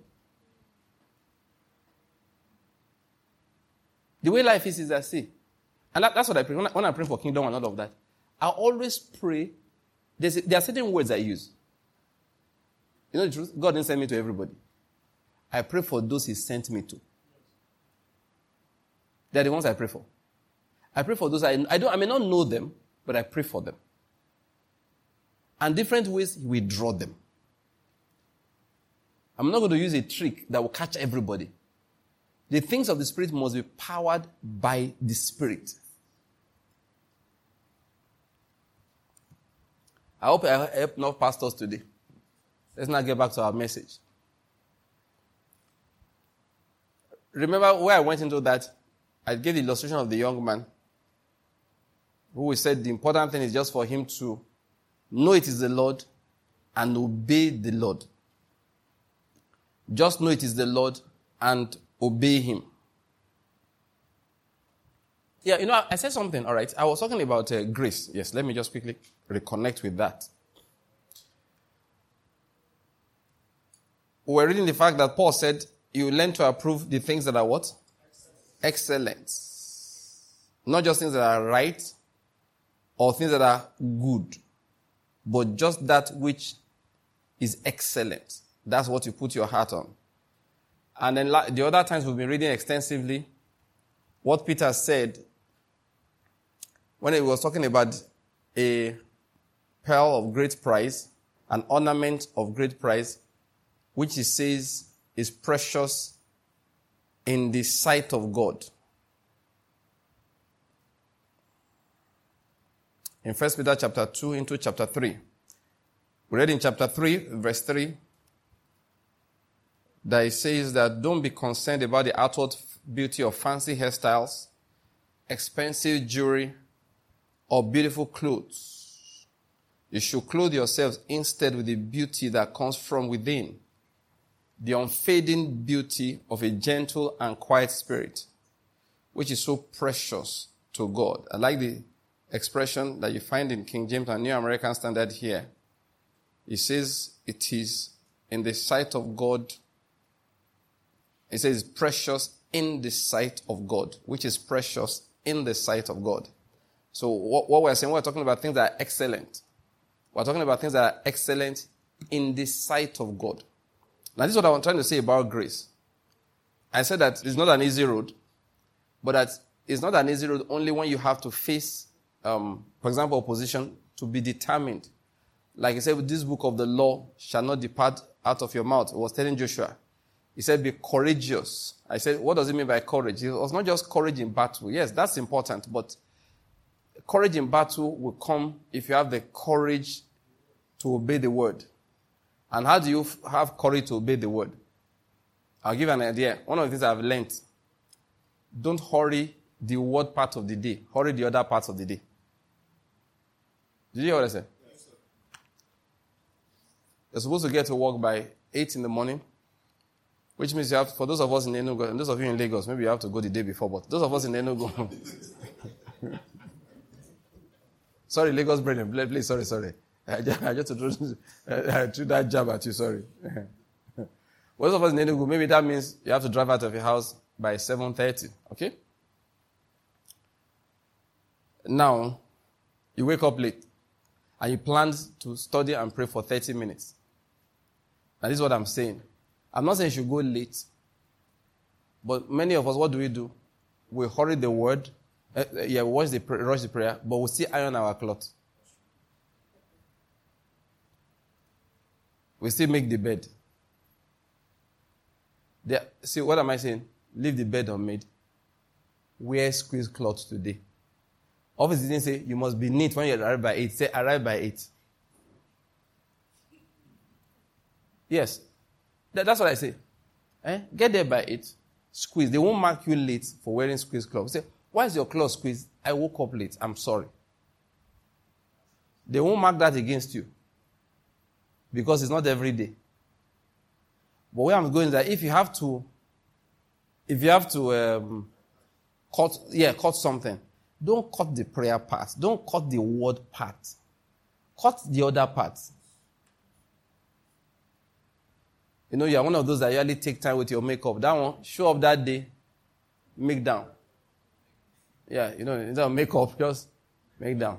The way life is that, see, and that's what I pray. When I pray for kingdom and all of that, I always pray. There are certain words I use. You know the truth? God didn't send me to everybody. I pray for those he sent me to. They're the ones I pray for. I pray for those I may not know them, but I pray for them. And different ways, we draw them. I'm not going to use a trick that will catch everybody. The things of the Spirit must be powered by the Spirit. I hope I helped enough pastors today. Let's now get back to our message. Remember where I went into that? I gave the illustration of the young man who said the important thing is just for him to know it is the Lord and obey the Lord. Just know it is the Lord and obey him. Yeah, you know, I said something, all right. I was talking about grace. Yes, let me just quickly reconnect with that. We're reading the fact that Paul said, you learn to approve the things that are what? Excellent. Not just things that are right or things that are good, but just that which is excellent. That's what you put your heart on. And then the other times we've been reading extensively what Peter said when he was talking about a pearl of great price, an ornament of great price, which he says is precious in the sight of God. In 1 Peter chapter 2 into chapter 3. We read in chapter 3, verse 3, that it says that don't be concerned about the outward beauty of fancy hairstyles, expensive jewelry, or beautiful clothes. You should clothe yourselves instead with the beauty that comes from within, the unfading beauty of a gentle and quiet spirit, which is so precious to God. I like the expression that you find in King James and New American Standard here. It says it is in the sight of God. It says precious in the sight of God, which is precious in the sight of God. So what we're saying, we're talking about things that are excellent. We're talking about things that are excellent in the sight of God. Now, this is what I'm trying to say about grace. I said that it's not an easy road, but that it's not an easy road only when you have to face, for example, opposition, to be determined. Like he said, this book of the law shall not depart out of your mouth. It was telling Joshua. He said, be courageous. I said, what does it mean by courage? It was not just courage in battle. Yes, that's important, but courage in battle will come if you have the courage to obey the word. And how do you have courage to obey the word? I'll give you an idea. One of the things I've learned, don't hurry the word part of the day. Hurry the other parts of the day. Did you hear what I said? Yes, sir. You're supposed to get to work by 8 in the morning, which means you have, for those of us in Enugu, and those of you in Lagos, maybe you have to go the day before, but those of us in Enugu, sorry, Lagos brethren, please, sorry. I just threw that jab at you, sorry. Those of us in Enugu, maybe that means you have to drive out of your house by 7:30, okay? Now, you wake up late, and you plan to study and pray for 30 minutes. Now, this is what I'm saying. I'm not saying you should go late, but many of us, what do? We hurry the word, we rush the prayer, but we still iron our clothes. We still make the bed. See, what am I saying? Leave the bed unmade. Wear squeeze cloth today. Obviously, didn't say you must be neat when you arrive by 8. Say, arrive by 8. Yes. That's what I say. Get there by 8. Squeeze. They won't mark you late for wearing squeeze clothes. Say, why is your clothes squeezed? I woke up late. I'm sorry. They won't mark that against you. Because it's not every day. But where I'm going is that if you have to cut something, don't cut the prayer part. Don't cut the word part. Cut the other parts. You know, you're one of those that usually take time with your makeup. That one, show up that day, make down. Yeah, you know, instead of makeup, just make down.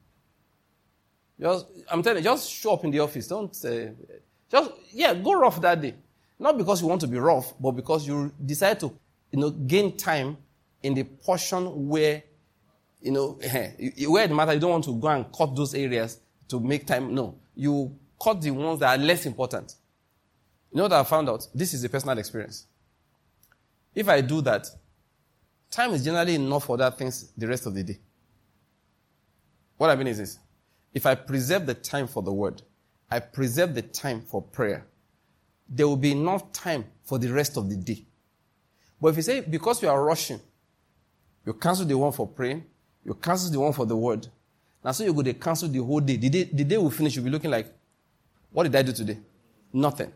I'm telling you, just show up in the office. Don't go rough that day. Not because you want to be rough, but because you decide to, gain time in the portion where, where it matters. You don't want to go and cut those areas to make time. No, you cut the ones that are less important. You know what I found out? This is a personal experience. If I do that, time is generally enough for other things the rest of the day. What I mean is this. If I preserve the time for the word, I preserve the time for prayer, there will be enough time for the rest of the day. But if you say, because you are rushing, you cancel the one for praying, you cancel the one for the word. Now, so you go to cancel the whole day. The day we finish, you'll be looking like, what did I do today? Nothing.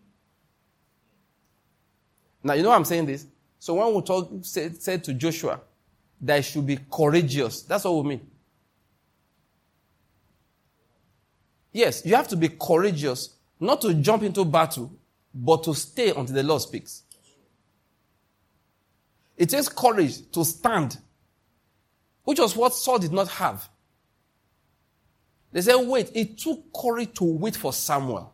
Now, you know why I'm saying this? So when we said to Joshua that he should be courageous, that's what we mean. Yes, you have to be courageous, not to jump into battle, but to stay until the Lord speaks. It takes courage to stand, which was what Saul did not have. They said, wait, it took courage to wait for Samuel.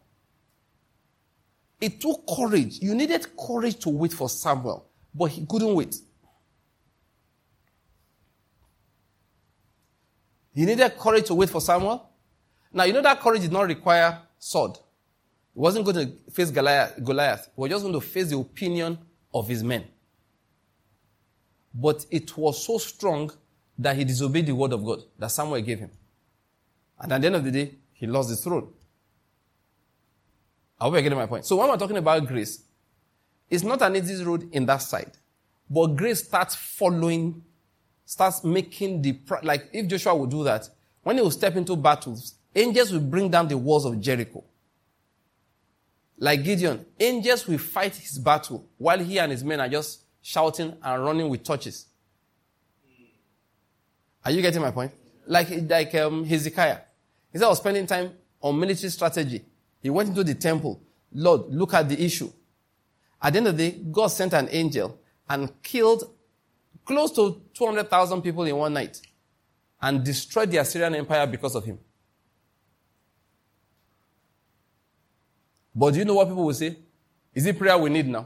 It took courage. You needed courage to wait for Samuel, but he couldn't wait. He needed courage to wait for Samuel. Now, you know that courage did not require sword. He wasn't going to face Goliath. He was just going to face the opinion of his men. But it was so strong that he disobeyed the word of God that Samuel gave him. And at the end of the day, he lost the throne. I hope you're getting my point. So when we're talking about grace, it's not an easy road in that side. But grace starts making like if Joshua would do that, when he will step into battles, angels will bring down the walls of Jericho. Like Gideon, angels will fight his battle while he and his men are just shouting and running with torches. Are you getting my point? Like Hezekiah. Instead of spending time on military strategy, he went into the temple. Lord, look at the issue. At the end of the day, God sent an angel and killed close to 200,000 people in one night and destroyed the Assyrian Empire because of him. But do you know what people will say? Is it prayer we need now?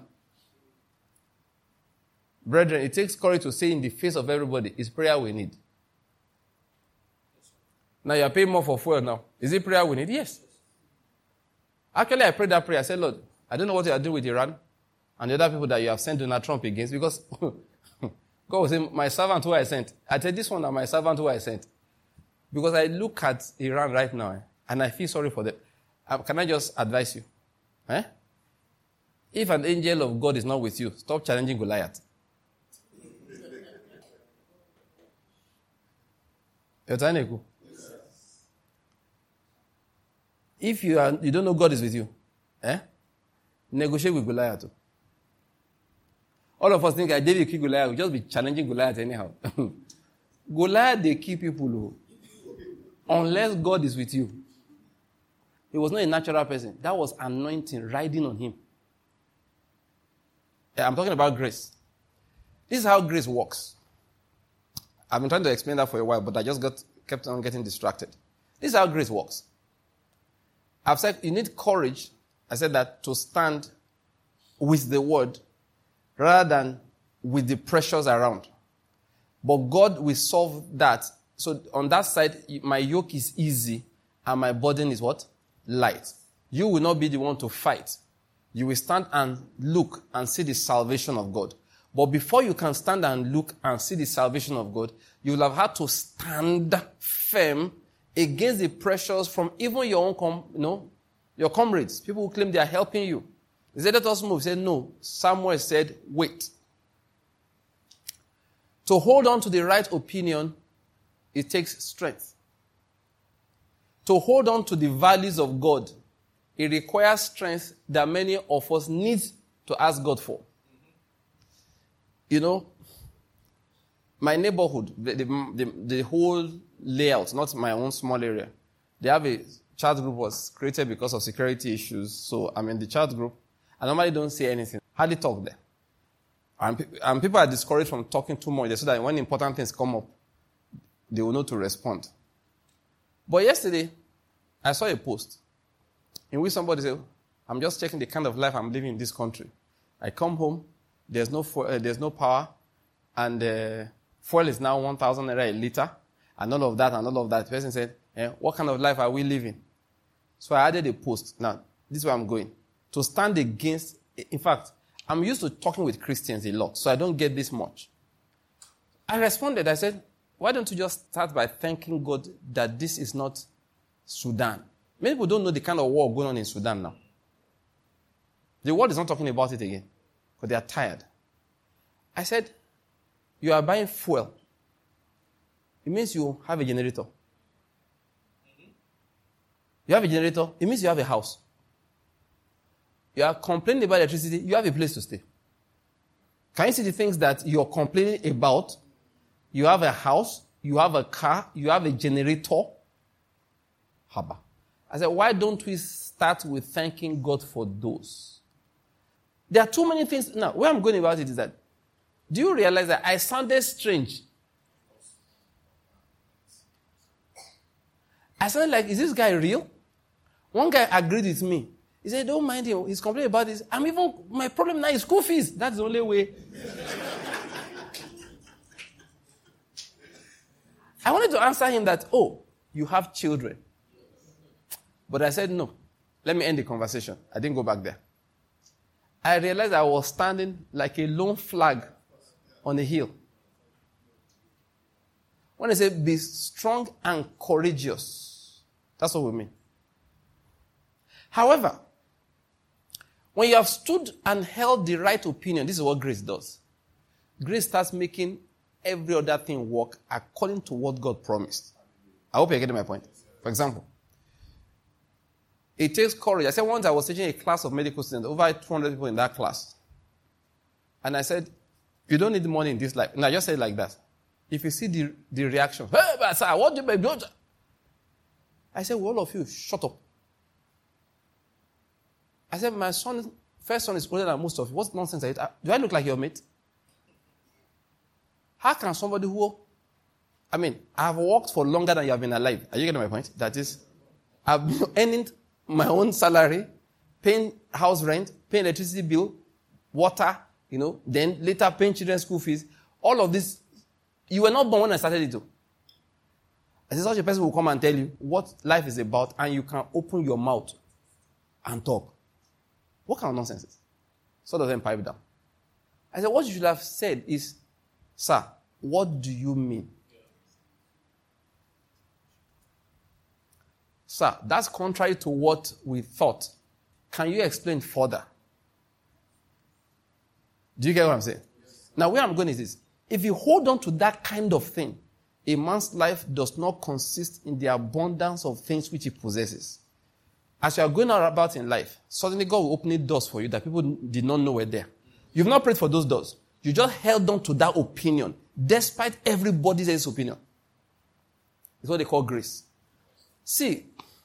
Brethren, it takes courage to say in the face of everybody, it's prayer we need. Now you are paying more for fuel now. Is it prayer we need? Yes. Actually, I prayed that prayer. I said, Lord, I don't know what you are doing with Iran and the other people that you have sent Donald Trump against, because God was saying, my servant who I sent. I tell this one now, my servant who I sent. Because I look at Iran right now and I feel sorry for them. Can I just advise you? If an angel of God is not with you, stop challenging Goliath. If you don't know God is with you, negotiate with Goliath. All of us think, David kill Goliath, we'll just be challenging Goliath anyhow. Goliath, they kill people. Unless God is with you. He was not a natural person. That was anointing riding on him. I'm talking about grace. This is how grace works. I've been trying to explain that for a while, but I just kept on getting distracted. This is how grace works. I've said you need courage, I said that, to stand with the word rather than with the pressures around. But God will solve that. So on that side, my yoke is easy and my burden is what? Light. You will not be the one to fight. You will stand and look and see the salvation of God. But before you can stand and look and see the salvation of God, you will have had to stand firm against the pressures from even your own, your comrades, people who claim they are helping you. They said, let us move. He said, no. Samuel said, wait. To hold on to the right opinion, it takes strength. To hold on to the values of God, it requires strength that many of us need to ask God for. My neighborhood, the whole layout, not my own small area, they have a chat group was created because of security issues. So I'm in the chat group. I normally don't say anything. Hardly talk there. And people are discouraged from talking too much so that when important things come up, they will know to respond. But yesterday, I saw a post in which somebody said, I'm just checking the kind of life I'm living in this country. I come home, there's no power, and fuel is now 1,000 naira a liter, and all of that, and all of that. The person said, what kind of life are we living? So I added a post. Now, this is where I'm going. To stand against, in fact, I'm used to talking with Christians a lot, so I don't get this much. I responded, I said, why don't you just start by thanking God that this is not Sudan? Many people don't know the kind of war going on in Sudan now. The world is not talking about it again, because they are tired. I said, you are buying fuel. It means you have a generator. You have a generator, it means you have a house. You are complaining about electricity, you have a place to stay. Can you see the things that you're complaining about? You have a house, you have a car, you have a generator. Haba. I said, why don't we start with thanking God for those? There are too many things. Now, where I'm going about it is that Do you realize that I sounded strange? I sounded like, is this guy real? One guy agreed with me. He said, don't mind him. He's complaining about this. My problem now is school fees. That's the only way. I wanted to answer him that, you have children. But I said, no. Let me end the conversation. I didn't go back there. I realized I was standing like a lone flag on a hill. When I say be strong and courageous, that's what we mean. However, when you have stood and held the right opinion, this is what grace does. Grace starts making every other thing work according to what God promised. I hope you're getting my point. For example, it takes courage. I said once I was teaching a class of medical students, over 200 people in that class. And I said, you don't need money in this life. And I just said it like that. If you see the reaction, hey, but sir, what do you do? I said, well, all of you, shut up. I said, my first son is older than most of you. What nonsense are you? Do I look like your mate? How can somebody I've worked for longer than you have been alive. Are you getting my point? That is, I've been earning my own salary, paying house rent, paying electricity bill, water, then later paying children's school fees. All of this, you were not born when I started it too. As such a person will come and tell you what life is about, and you can open your mouth and talk. What kind of nonsense is? Sort of then pipe down. I said, what you should have said is, sir, what do you mean? Sir, that's contrary to what we thought. Can you explain further? Do you get what I'm saying? Yes. Now, where I'm going is this. If you hold on to that kind of thing, a man's life does not consist in the abundance of things which he possesses. As you are going about in life, suddenly God will open doors for you that people did not know were there. You've not prayed for those doors. You just held on to that opinion, despite everybody else's opinion. It's what they call grace. See,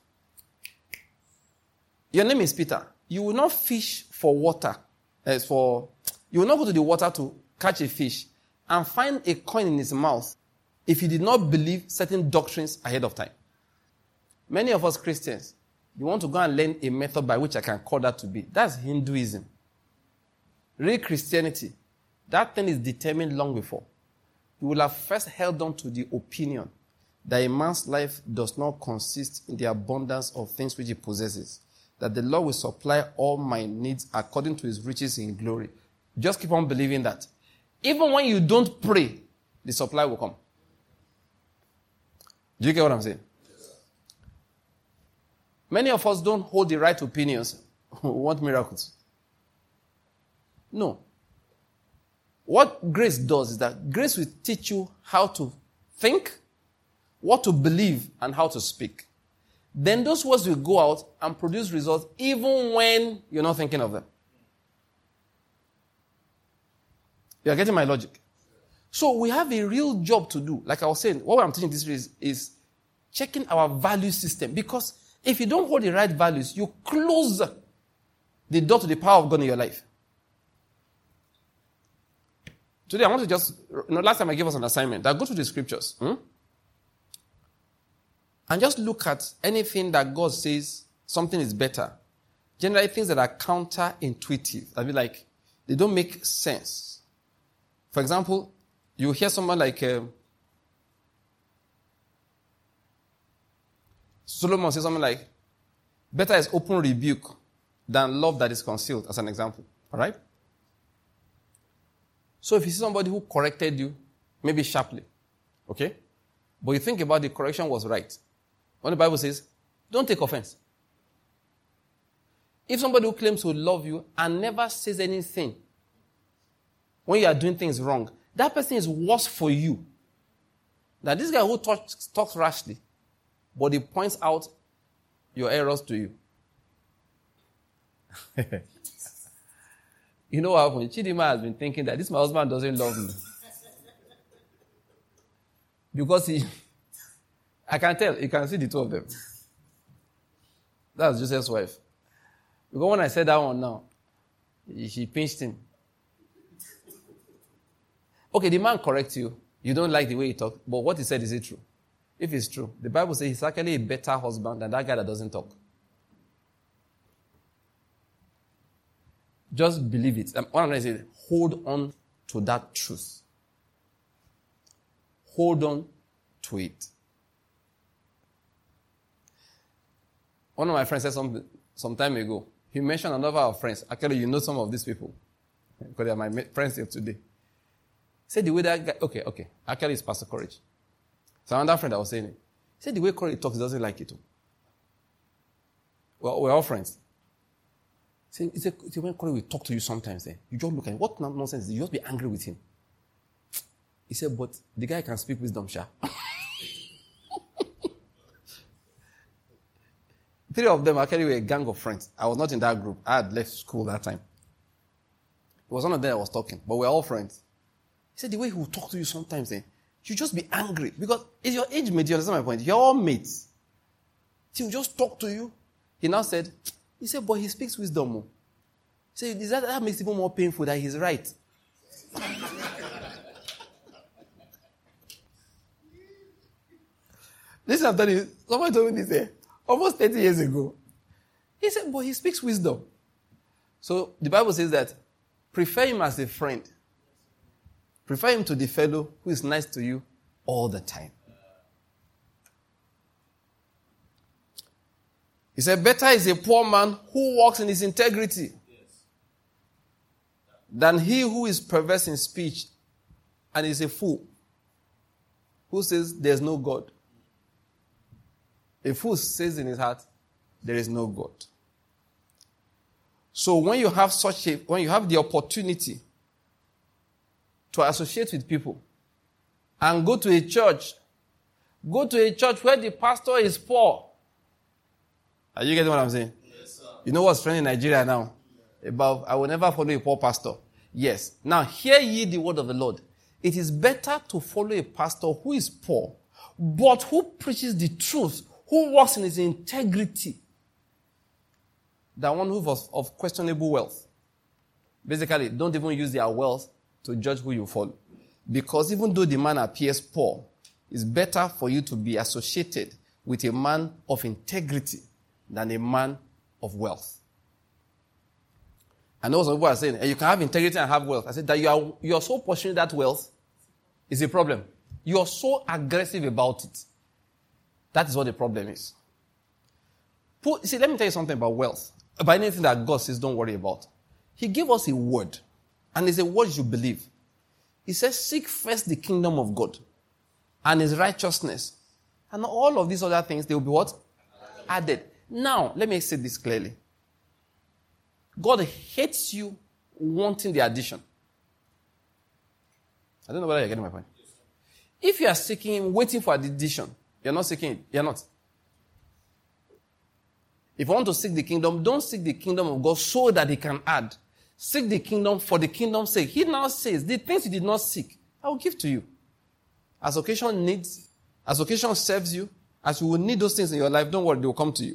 your name is Peter. You will not fish for water. You will not go to the water to catch a fish and find a coin in his mouth if you did not believe certain doctrines ahead of time. Many of us Christians, you want to go and learn a method by which I can call that to be. That's Hinduism. Real Christianity, that thing is determined long before. You will have first held on to the opinion that a man's life does not consist in the abundance of things which he possesses. That the Lord will supply all my needs according to his riches in glory. Just keep on believing that. Even when you don't pray, the supply will come. Do you get what I'm saying? Many of us don't hold the right opinions. We want miracles. No. What grace does is that grace will teach you how to think, what to believe, and how to speak. Then those words will go out and produce results even when you're not thinking of them. You are getting my logic? So we have a real job to do. Like I was saying, what I'm teaching this is checking our value system. Because if you don't hold the right values, you close the door to the power of God in your life. Today I want to last time I gave us an assignment, that go to the scriptures. And just look at anything that God says something is better. Generally things that are counterintuitive. I mean, like, they don't make sense. For example, you hear someone like Solomon say something like, better is open rebuke than love that is concealed, as an example. All right? So if you see somebody who corrected you, maybe sharply, okay? But you think about the correction was right. When the Bible says, don't take offense. If somebody who claims to love you and never says anything when you are doing things wrong, that person is worse for you than this guy who talks rashly, but he points out your errors to you. You know what happened? Chidima has been thinking that this my husband doesn't love me. Because I can tell, you can see the two of them. That's Joseph's wife. Because when I said that one now, she pinched him. Okay, the man corrects you. You don't like the way he talks. But what he said, is it true? If it's true, the Bible says he's actually a better husband than that guy that doesn't talk. Just believe it. What I'm going to say, hold on to that truth. Hold on to it. One of my friends said something some time ago. He mentioned another of our friends. Actually, you know some of these people. Because they are my friends here today. He said the way that guy... Okay. Actually, it's Pastor Courage. So another friend that was saying it. He said the way Courage talks, he doesn't like it. Well, we're all friends. He said when Courage will talk to you sometimes, you just look at him. What nonsense? You just be angry with him. He said, but the guy can speak wisdom, sha. 3 of them actually were a gang of friends. I was not in that group. I had left school that time. It was one of them that was talking, but we're all friends. He said the way he will talk to you sometimes, you just be angry. Because it's your age mate, you understand my point? You're all mates. He will just talk to you. He now said, but he speaks wisdom. He said, that makes it even more painful that he's right. Listen, I'm telling you, someone told me this almost 30 years ago. He said, but he speaks wisdom. So the Bible says that prefer him as a friend. Prefer him to the fellow who is nice to you all the time. He said, better is a poor man who walks in his integrity than he who is perverse in speech and is a fool who says there's no God. A fool says in his heart, there is no God. So when you have the opportunity to associate with people and go to a church where the pastor is poor. Are you getting what I'm saying? Yes, sir. You know what's trending in Nigeria now? About, I will never follow a poor pastor. Yes. Now, hear ye the word of the Lord. It is better to follow a pastor who is poor, but who preaches the truth, who walks in his integrity, than one who was of questionable wealth. Basically, don't even use their wealth to judge who you follow. Because even though the man appears poor, it's better for you to be associated with a man of integrity than a man of wealth. I know some people are saying, you can have integrity and have wealth. I said that you are so pursuing that wealth is a problem. You are so aggressive about it. That is what the problem is. See, let me tell you something about wealth. About anything that God says, don't worry about. He gave us a word. And it's a word you believe. He says, seek first the kingdom of God and his righteousness. And all of these other things, they will be what? Added. Now, let me say this clearly. God hates you wanting the addition. I don't know whether you're getting my point. If you are seeking him, waiting for the addition, you're not seeking it. You're not. If you want to seek the kingdom, don't seek the kingdom of God so that he can add. Seek the kingdom for the kingdom's sake. He now says, the things you did not seek, I will give to you. As occasion needs, as occasion serves you, as you will need those things in your life, don't worry, they will come to you.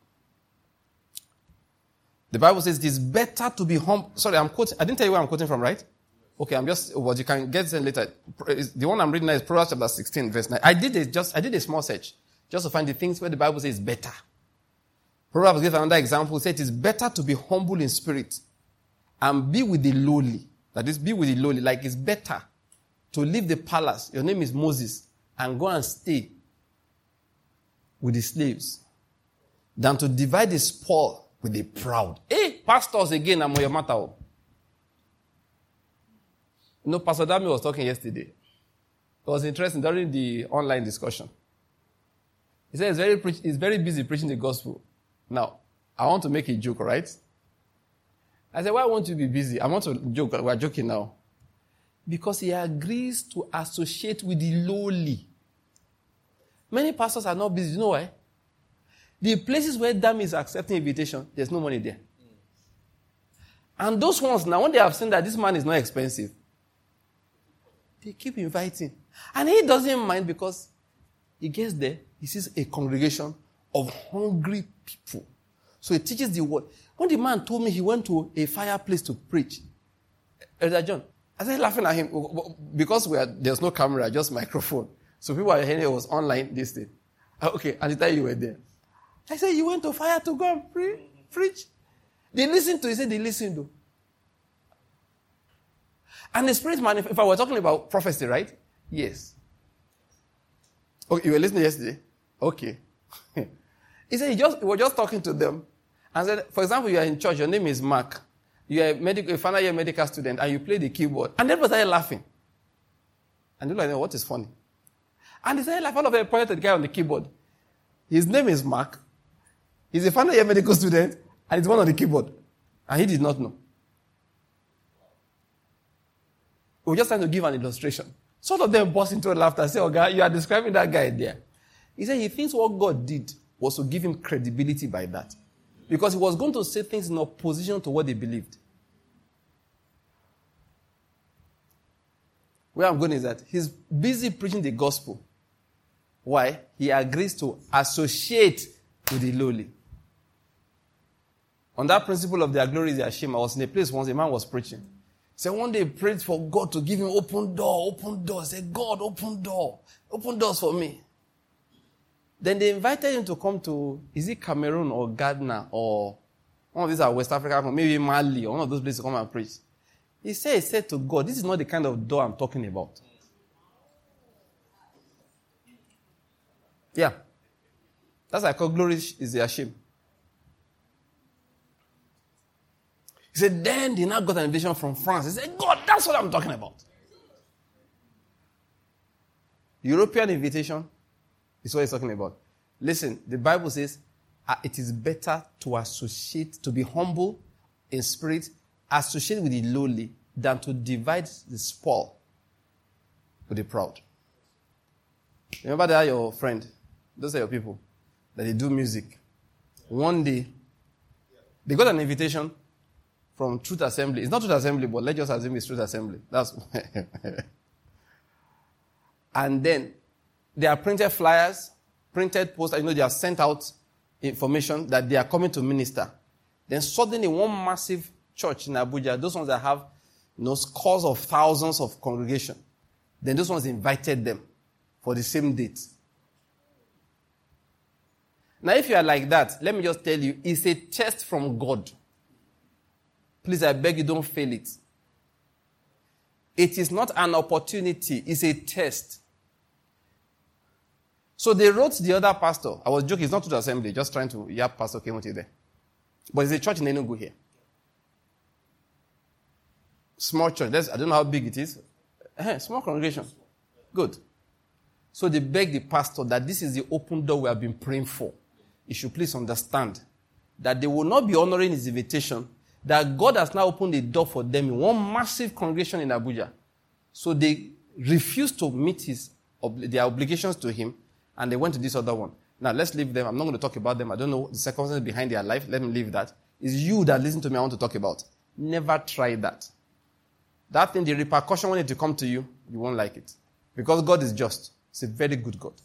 The Bible says it is better to be humble. Sorry, I'm quoting. I didn't tell you where I'm quoting from, right? Okay, but you can get it later. The one I'm reading now is Proverbs chapter 16, verse 9. I did a small search just to find the things where the Bible says better. Proverbs gives another example. It says it is better to be humble in spirit and be with the lowly. That is, be with the lowly. Like it's better to leave the palace. Your name is Moses, and go and stay with the slaves than to divide the spoil with the proud. Hey, pastors again, I'm on your matter. You know, Pastor Dami was talking yesterday. It was interesting during the online discussion. He said he's very busy preaching the gospel. Now, I want to make a joke, right? I said, why won't you be busy? I want to joke. We're joking now. Because he agrees to associate with the lowly. Many pastors are not busy. You know why? The places where Dami is accepting invitation, there's no money there. And those ones, now when they have seen that this man is not expensive, they keep inviting. And he doesn't mind because he gets there, he sees a congregation of hungry people. So he teaches the word. When the man told me he went to a fireplace to preach, Elder John, I started laughing at him because there's no camera, just microphone. So people are hearing it was online, this thing. Okay, and the time you were there. I said, you went to fire to go and preach? They listened to it. He said, they listened to. And the Spirit manifest. If I were talking about prophecy, right? Yes. Okay, you were listening yesterday? Okay. He said, he was just talking to them. And said, for example, you are in church, your name is Mark. You are a final year medical student, and you play the keyboard. And everybody started laughing. And they were like, what is funny? And they started laughing. All of them pointed to the guy on the keyboard. His name is Mark. He's a final year medical student, and he's one on the keyboard. And he did not know. We were just trying to give an illustration. Some of them burst into laughter and said, oh God, you are describing that guy there. He said he thinks what God did was to give him credibility by that. Because he was going to say things in opposition to what they believed. Where I'm going is that he's busy preaching the gospel. Why? He agrees to associate with the lowly. On that principle of their glory is their shame, I was in a place once, a man was preaching. He said one day he prayed for God to give him open door. He said, God, open doors for me. Then they invited him to come to, is it Cameroon or Ghana or one of these are West Africa, maybe Mali or one of those places to come and preach. He said to God, this is not the kind of door I'm talking about. Yeah. That's why I call glory is their shame. He said, then they now got an invitation from France. He said, God, that's what I'm talking about. European invitation is what he's talking about. Listen, the Bible says it is better to associate, to be humble in spirit, associate with the lowly, than to divide the spoil with the proud. Remember they are your friend. Those are your people. That they do music. One day, they got an invitation from Truth Assembly. It's not Truth Assembly, but let's just assume it's Truth Assembly. That's and then there are printed flyers, printed posters. They have sent out information that they are coming to minister. Then suddenly one massive church in Abuja, those ones that have scores of thousands of congregation, then those ones invited them for the same date. Now, if you are like that, let me just tell you, it's a test from God. Please, I beg you, don't fail it. It is not an opportunity, it's a test. So they wrote the other pastor. I was joking, it's not to the assembly, just trying to yap Pastor Kimothy there. But it's a church in Enugu here. Small church. I don't know how big it is. Small congregation. Good. So they begged the pastor that this is the open door we have been praying for. You should please understand that they will not be honoring his invitation, that God has now opened the door for them in one massive congregation in Abuja. So they refused to meet their obligations to him, and they went to this other one. Now, let's leave them. I'm not going to talk about them. I don't know the circumstances behind their life. Let me leave that. It's you that listen to me I want to talk about. Never try that. That thing, the repercussion when it will come to you, you won't like it. Because God is just. He's a very good God.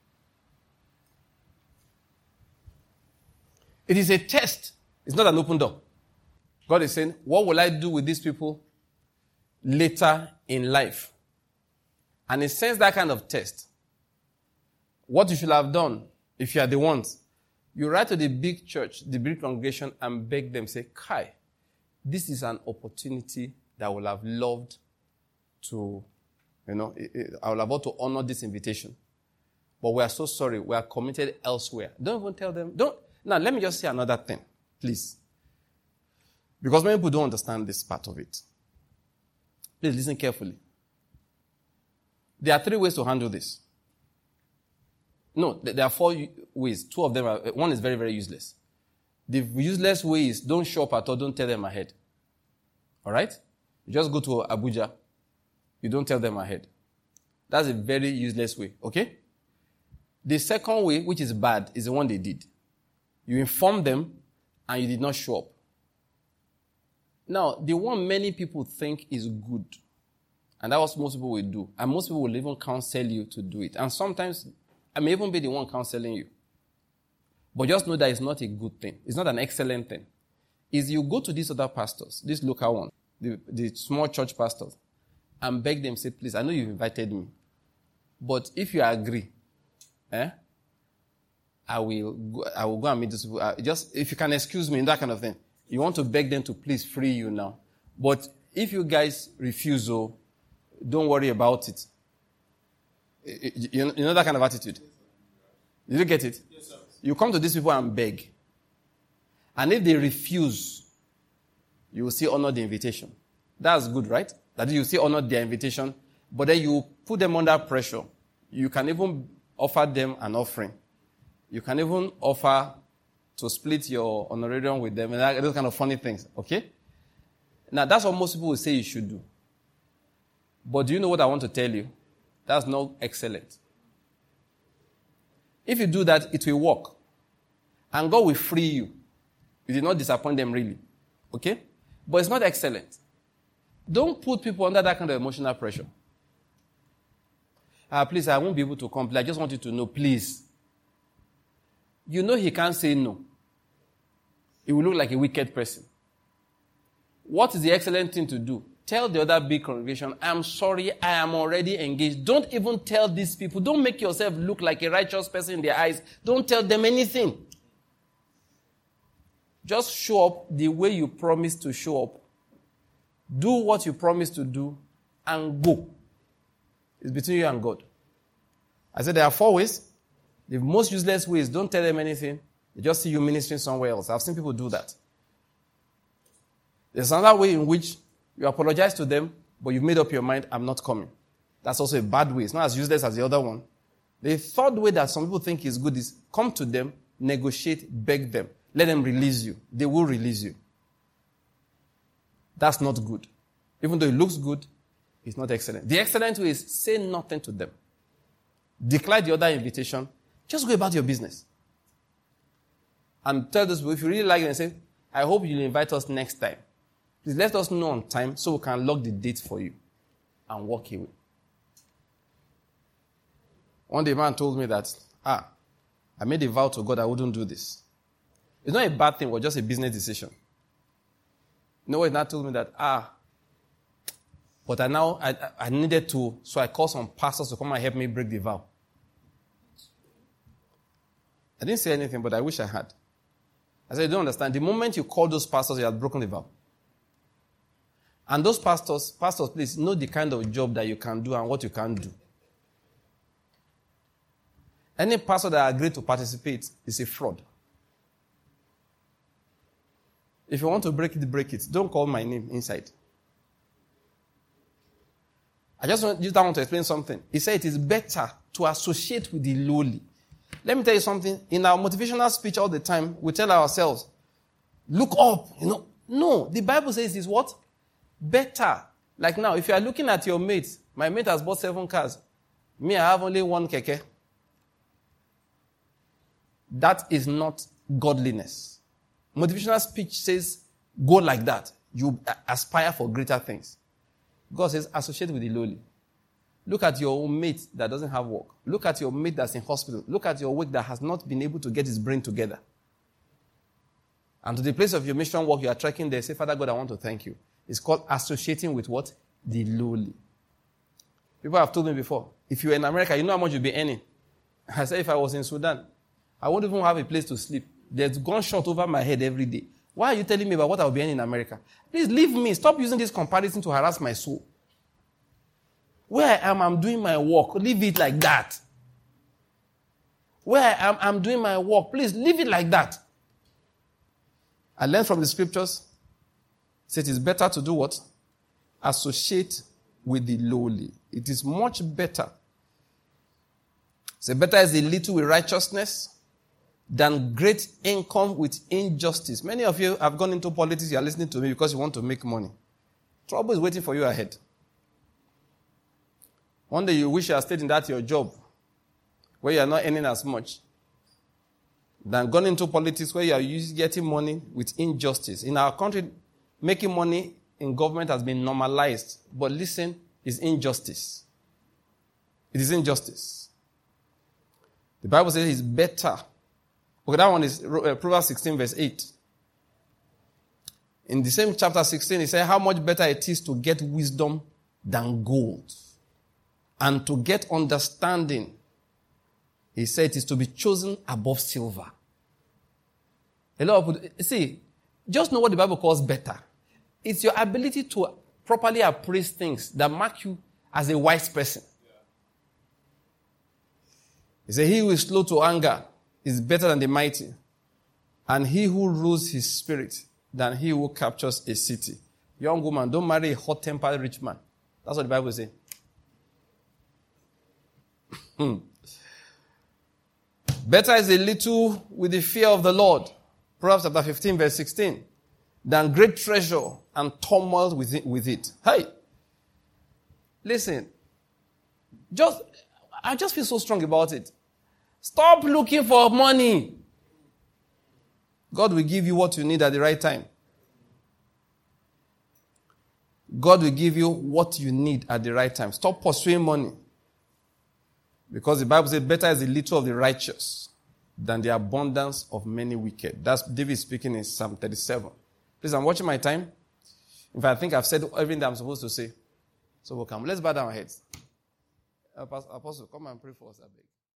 It is a test. It's not an open door. God is saying, what will I do with these people later in life? And He sends that kind of test. What you should have done, if you are the ones, you write to the big church, the big congregation, and beg them, say, Kai, this is an opportunity that I would have loved to, I would have loved to honor this invitation. But we are so sorry, we are committed elsewhere. Don't even tell them. Now, let me just say another thing, please. Because many people don't understand this part of it. Please listen carefully. There are 3 ways to handle this. No, there are 4 ways. 2 of them one is very, very useless. The useless way is don't show up at all, don't tell them ahead. Alright? You just go to Abuja, you don't tell them ahead. That's a very useless way, okay? The second way, which is bad, is the one they did. You informed them and you did not show up. Now, the one many people think is good, and that's what most people will do, and most people will even counsel you to do it. And sometimes, I may even be the one counseling you. But just know that it's not a good thing. It's not an excellent thing. Is you go to these other pastors, this local one, the small church pastors, and beg them, say, please, I know you've invited me, but if you agree, I will go and meet those people. Just, if you can excuse me, that kind of thing. You want to beg them to please free you now. But if you guys refuse, don't worry about it. You know that kind of attitude? Did you get it? Yes, sir. You come to these people and beg. And if they refuse, you will still honor the invitation. That's good, right? That is, you still honor their invitation, but then you put them under pressure. You can even offer them an offering. You can even offer to split your honorarium with them, and those kind of funny things, okay? Now, that's what most people will say you should do. But do you know what I want to tell you? That's not excellent. If you do that, it will work. And God will free you. You did not disappoint them really. Okay? But it's not excellent. Don't put people under that kind of emotional pressure. Please, I won't be able to come. I just want you to know, please. You know he can't say no. He will look like a wicked person. What is the excellent thing to do? Tell the other big congregation, I'm sorry, I am already engaged. Don't even tell these people. Don't make yourself look like a righteous person in their eyes. Don't tell them anything. Just show up the way you promised to show up. Do what you promised to do and go. It's between you and God. I said there are 4 ways. The most useless way is don't tell them anything. They just see you ministering somewhere else. I've seen people do that. There's another way in which you apologize to them, but you've made up your mind, I'm not coming. That's also a bad way. It's not as useless as the other one. The third way that some people think is good is come to them, negotiate, beg them. Let them release you. They will release you. That's not good. Even though it looks good, it's not excellent. The excellent way is say nothing to them. Decline the other invitation. Just go about your business. And tell those people, if you really like them, say, I hope you'll invite us next time. Please let us know on time so we can lock the date for you and walk away. One day a man told me that, I made a vow to God I wouldn't do this. It's not a bad thing, it was just a business decision. You know what he now told me that, but I needed to, so I called some pastors to come and help me break the vow. I didn't say anything, but I wish I had. I said, you don't understand. The moment you call those pastors, you had broken the vow. And those pastors, please, know the kind of job that you can do and what you can't do. Any pastor that agreed to participate is a fraud. If you want to break it, break it. Don't call my name inside. I just want to explain something. He said it is better to associate with the lowly. Let me tell you something. In our motivational speech all the time, we tell ourselves, look up. No, the Bible says it's what? Better. Like now, if you are looking at your mates, my mate has bought 7 cars. Me, I have only 1 keke. That is not godliness. Motivational speech says, go like that. You aspire for greater things. God says, associate with the lowly. Look at your mate that doesn't have work. Look at your mate that's in hospital. Look at your mate that has not been able to get his brain together. And to the place of your mission work, you are trekking there. Say, Father God, I want to thank you. It's called associating with what? The lowly. People have told me before, if you were in America, you know how much you'll be earning. I said, if I was in Sudan, I wouldn't even have a place to sleep. There's gunshot over my head every day. Why are you telling me about what I'll be earning in America? Please leave me. Stop using this comparison to harass my soul. Where I am, I'm doing my work. Leave it like that. Where I am, I'm doing my work. Please leave it like that. I learned from the scriptures. It says it is better to do what? Associate with the lowly. It is much better. So better is a little with righteousness than great income with injustice. Many of you have gone into politics. You are listening to me because you want to make money. Trouble is waiting for you ahead. One day you wish you had stayed in that your job where you are not earning as much than gone into politics where you are getting money with injustice. In our country, making money in government has been normalized. But listen, it's injustice. It is injustice. The Bible says it's better. Okay, that one is Proverbs 16 verse 8. In the same chapter 16, it says how much better it is to get wisdom than gold. And to get understanding, he said, it is to be chosen above silver. A lot of people, see, just know what the Bible calls better. It's your ability to properly appraise things that mark you as a wise person. He said, he who is slow to anger is better than the mighty, and he who rules his spirit than he who captures a city. Young woman, don't marry a hot-tempered rich man. That's what the Bible says. Better is a little with the fear of the Lord, Proverbs chapter 15, verse 16, than great treasure and turmoil with it. Hey, listen, I just feel so strong about it. Stop looking for money. God will give you what you need at the right time. God will give you what you need at the right time. Stop pursuing money. Because the Bible says, better is the little of the righteous than the abundance of many wicked. That's David speaking in Psalm 37. Please, I'm watching my time. In fact, I think I've said everything that I'm supposed to say. So we'll come. Let's bow down our heads. Apostle, come and pray for us, I beg.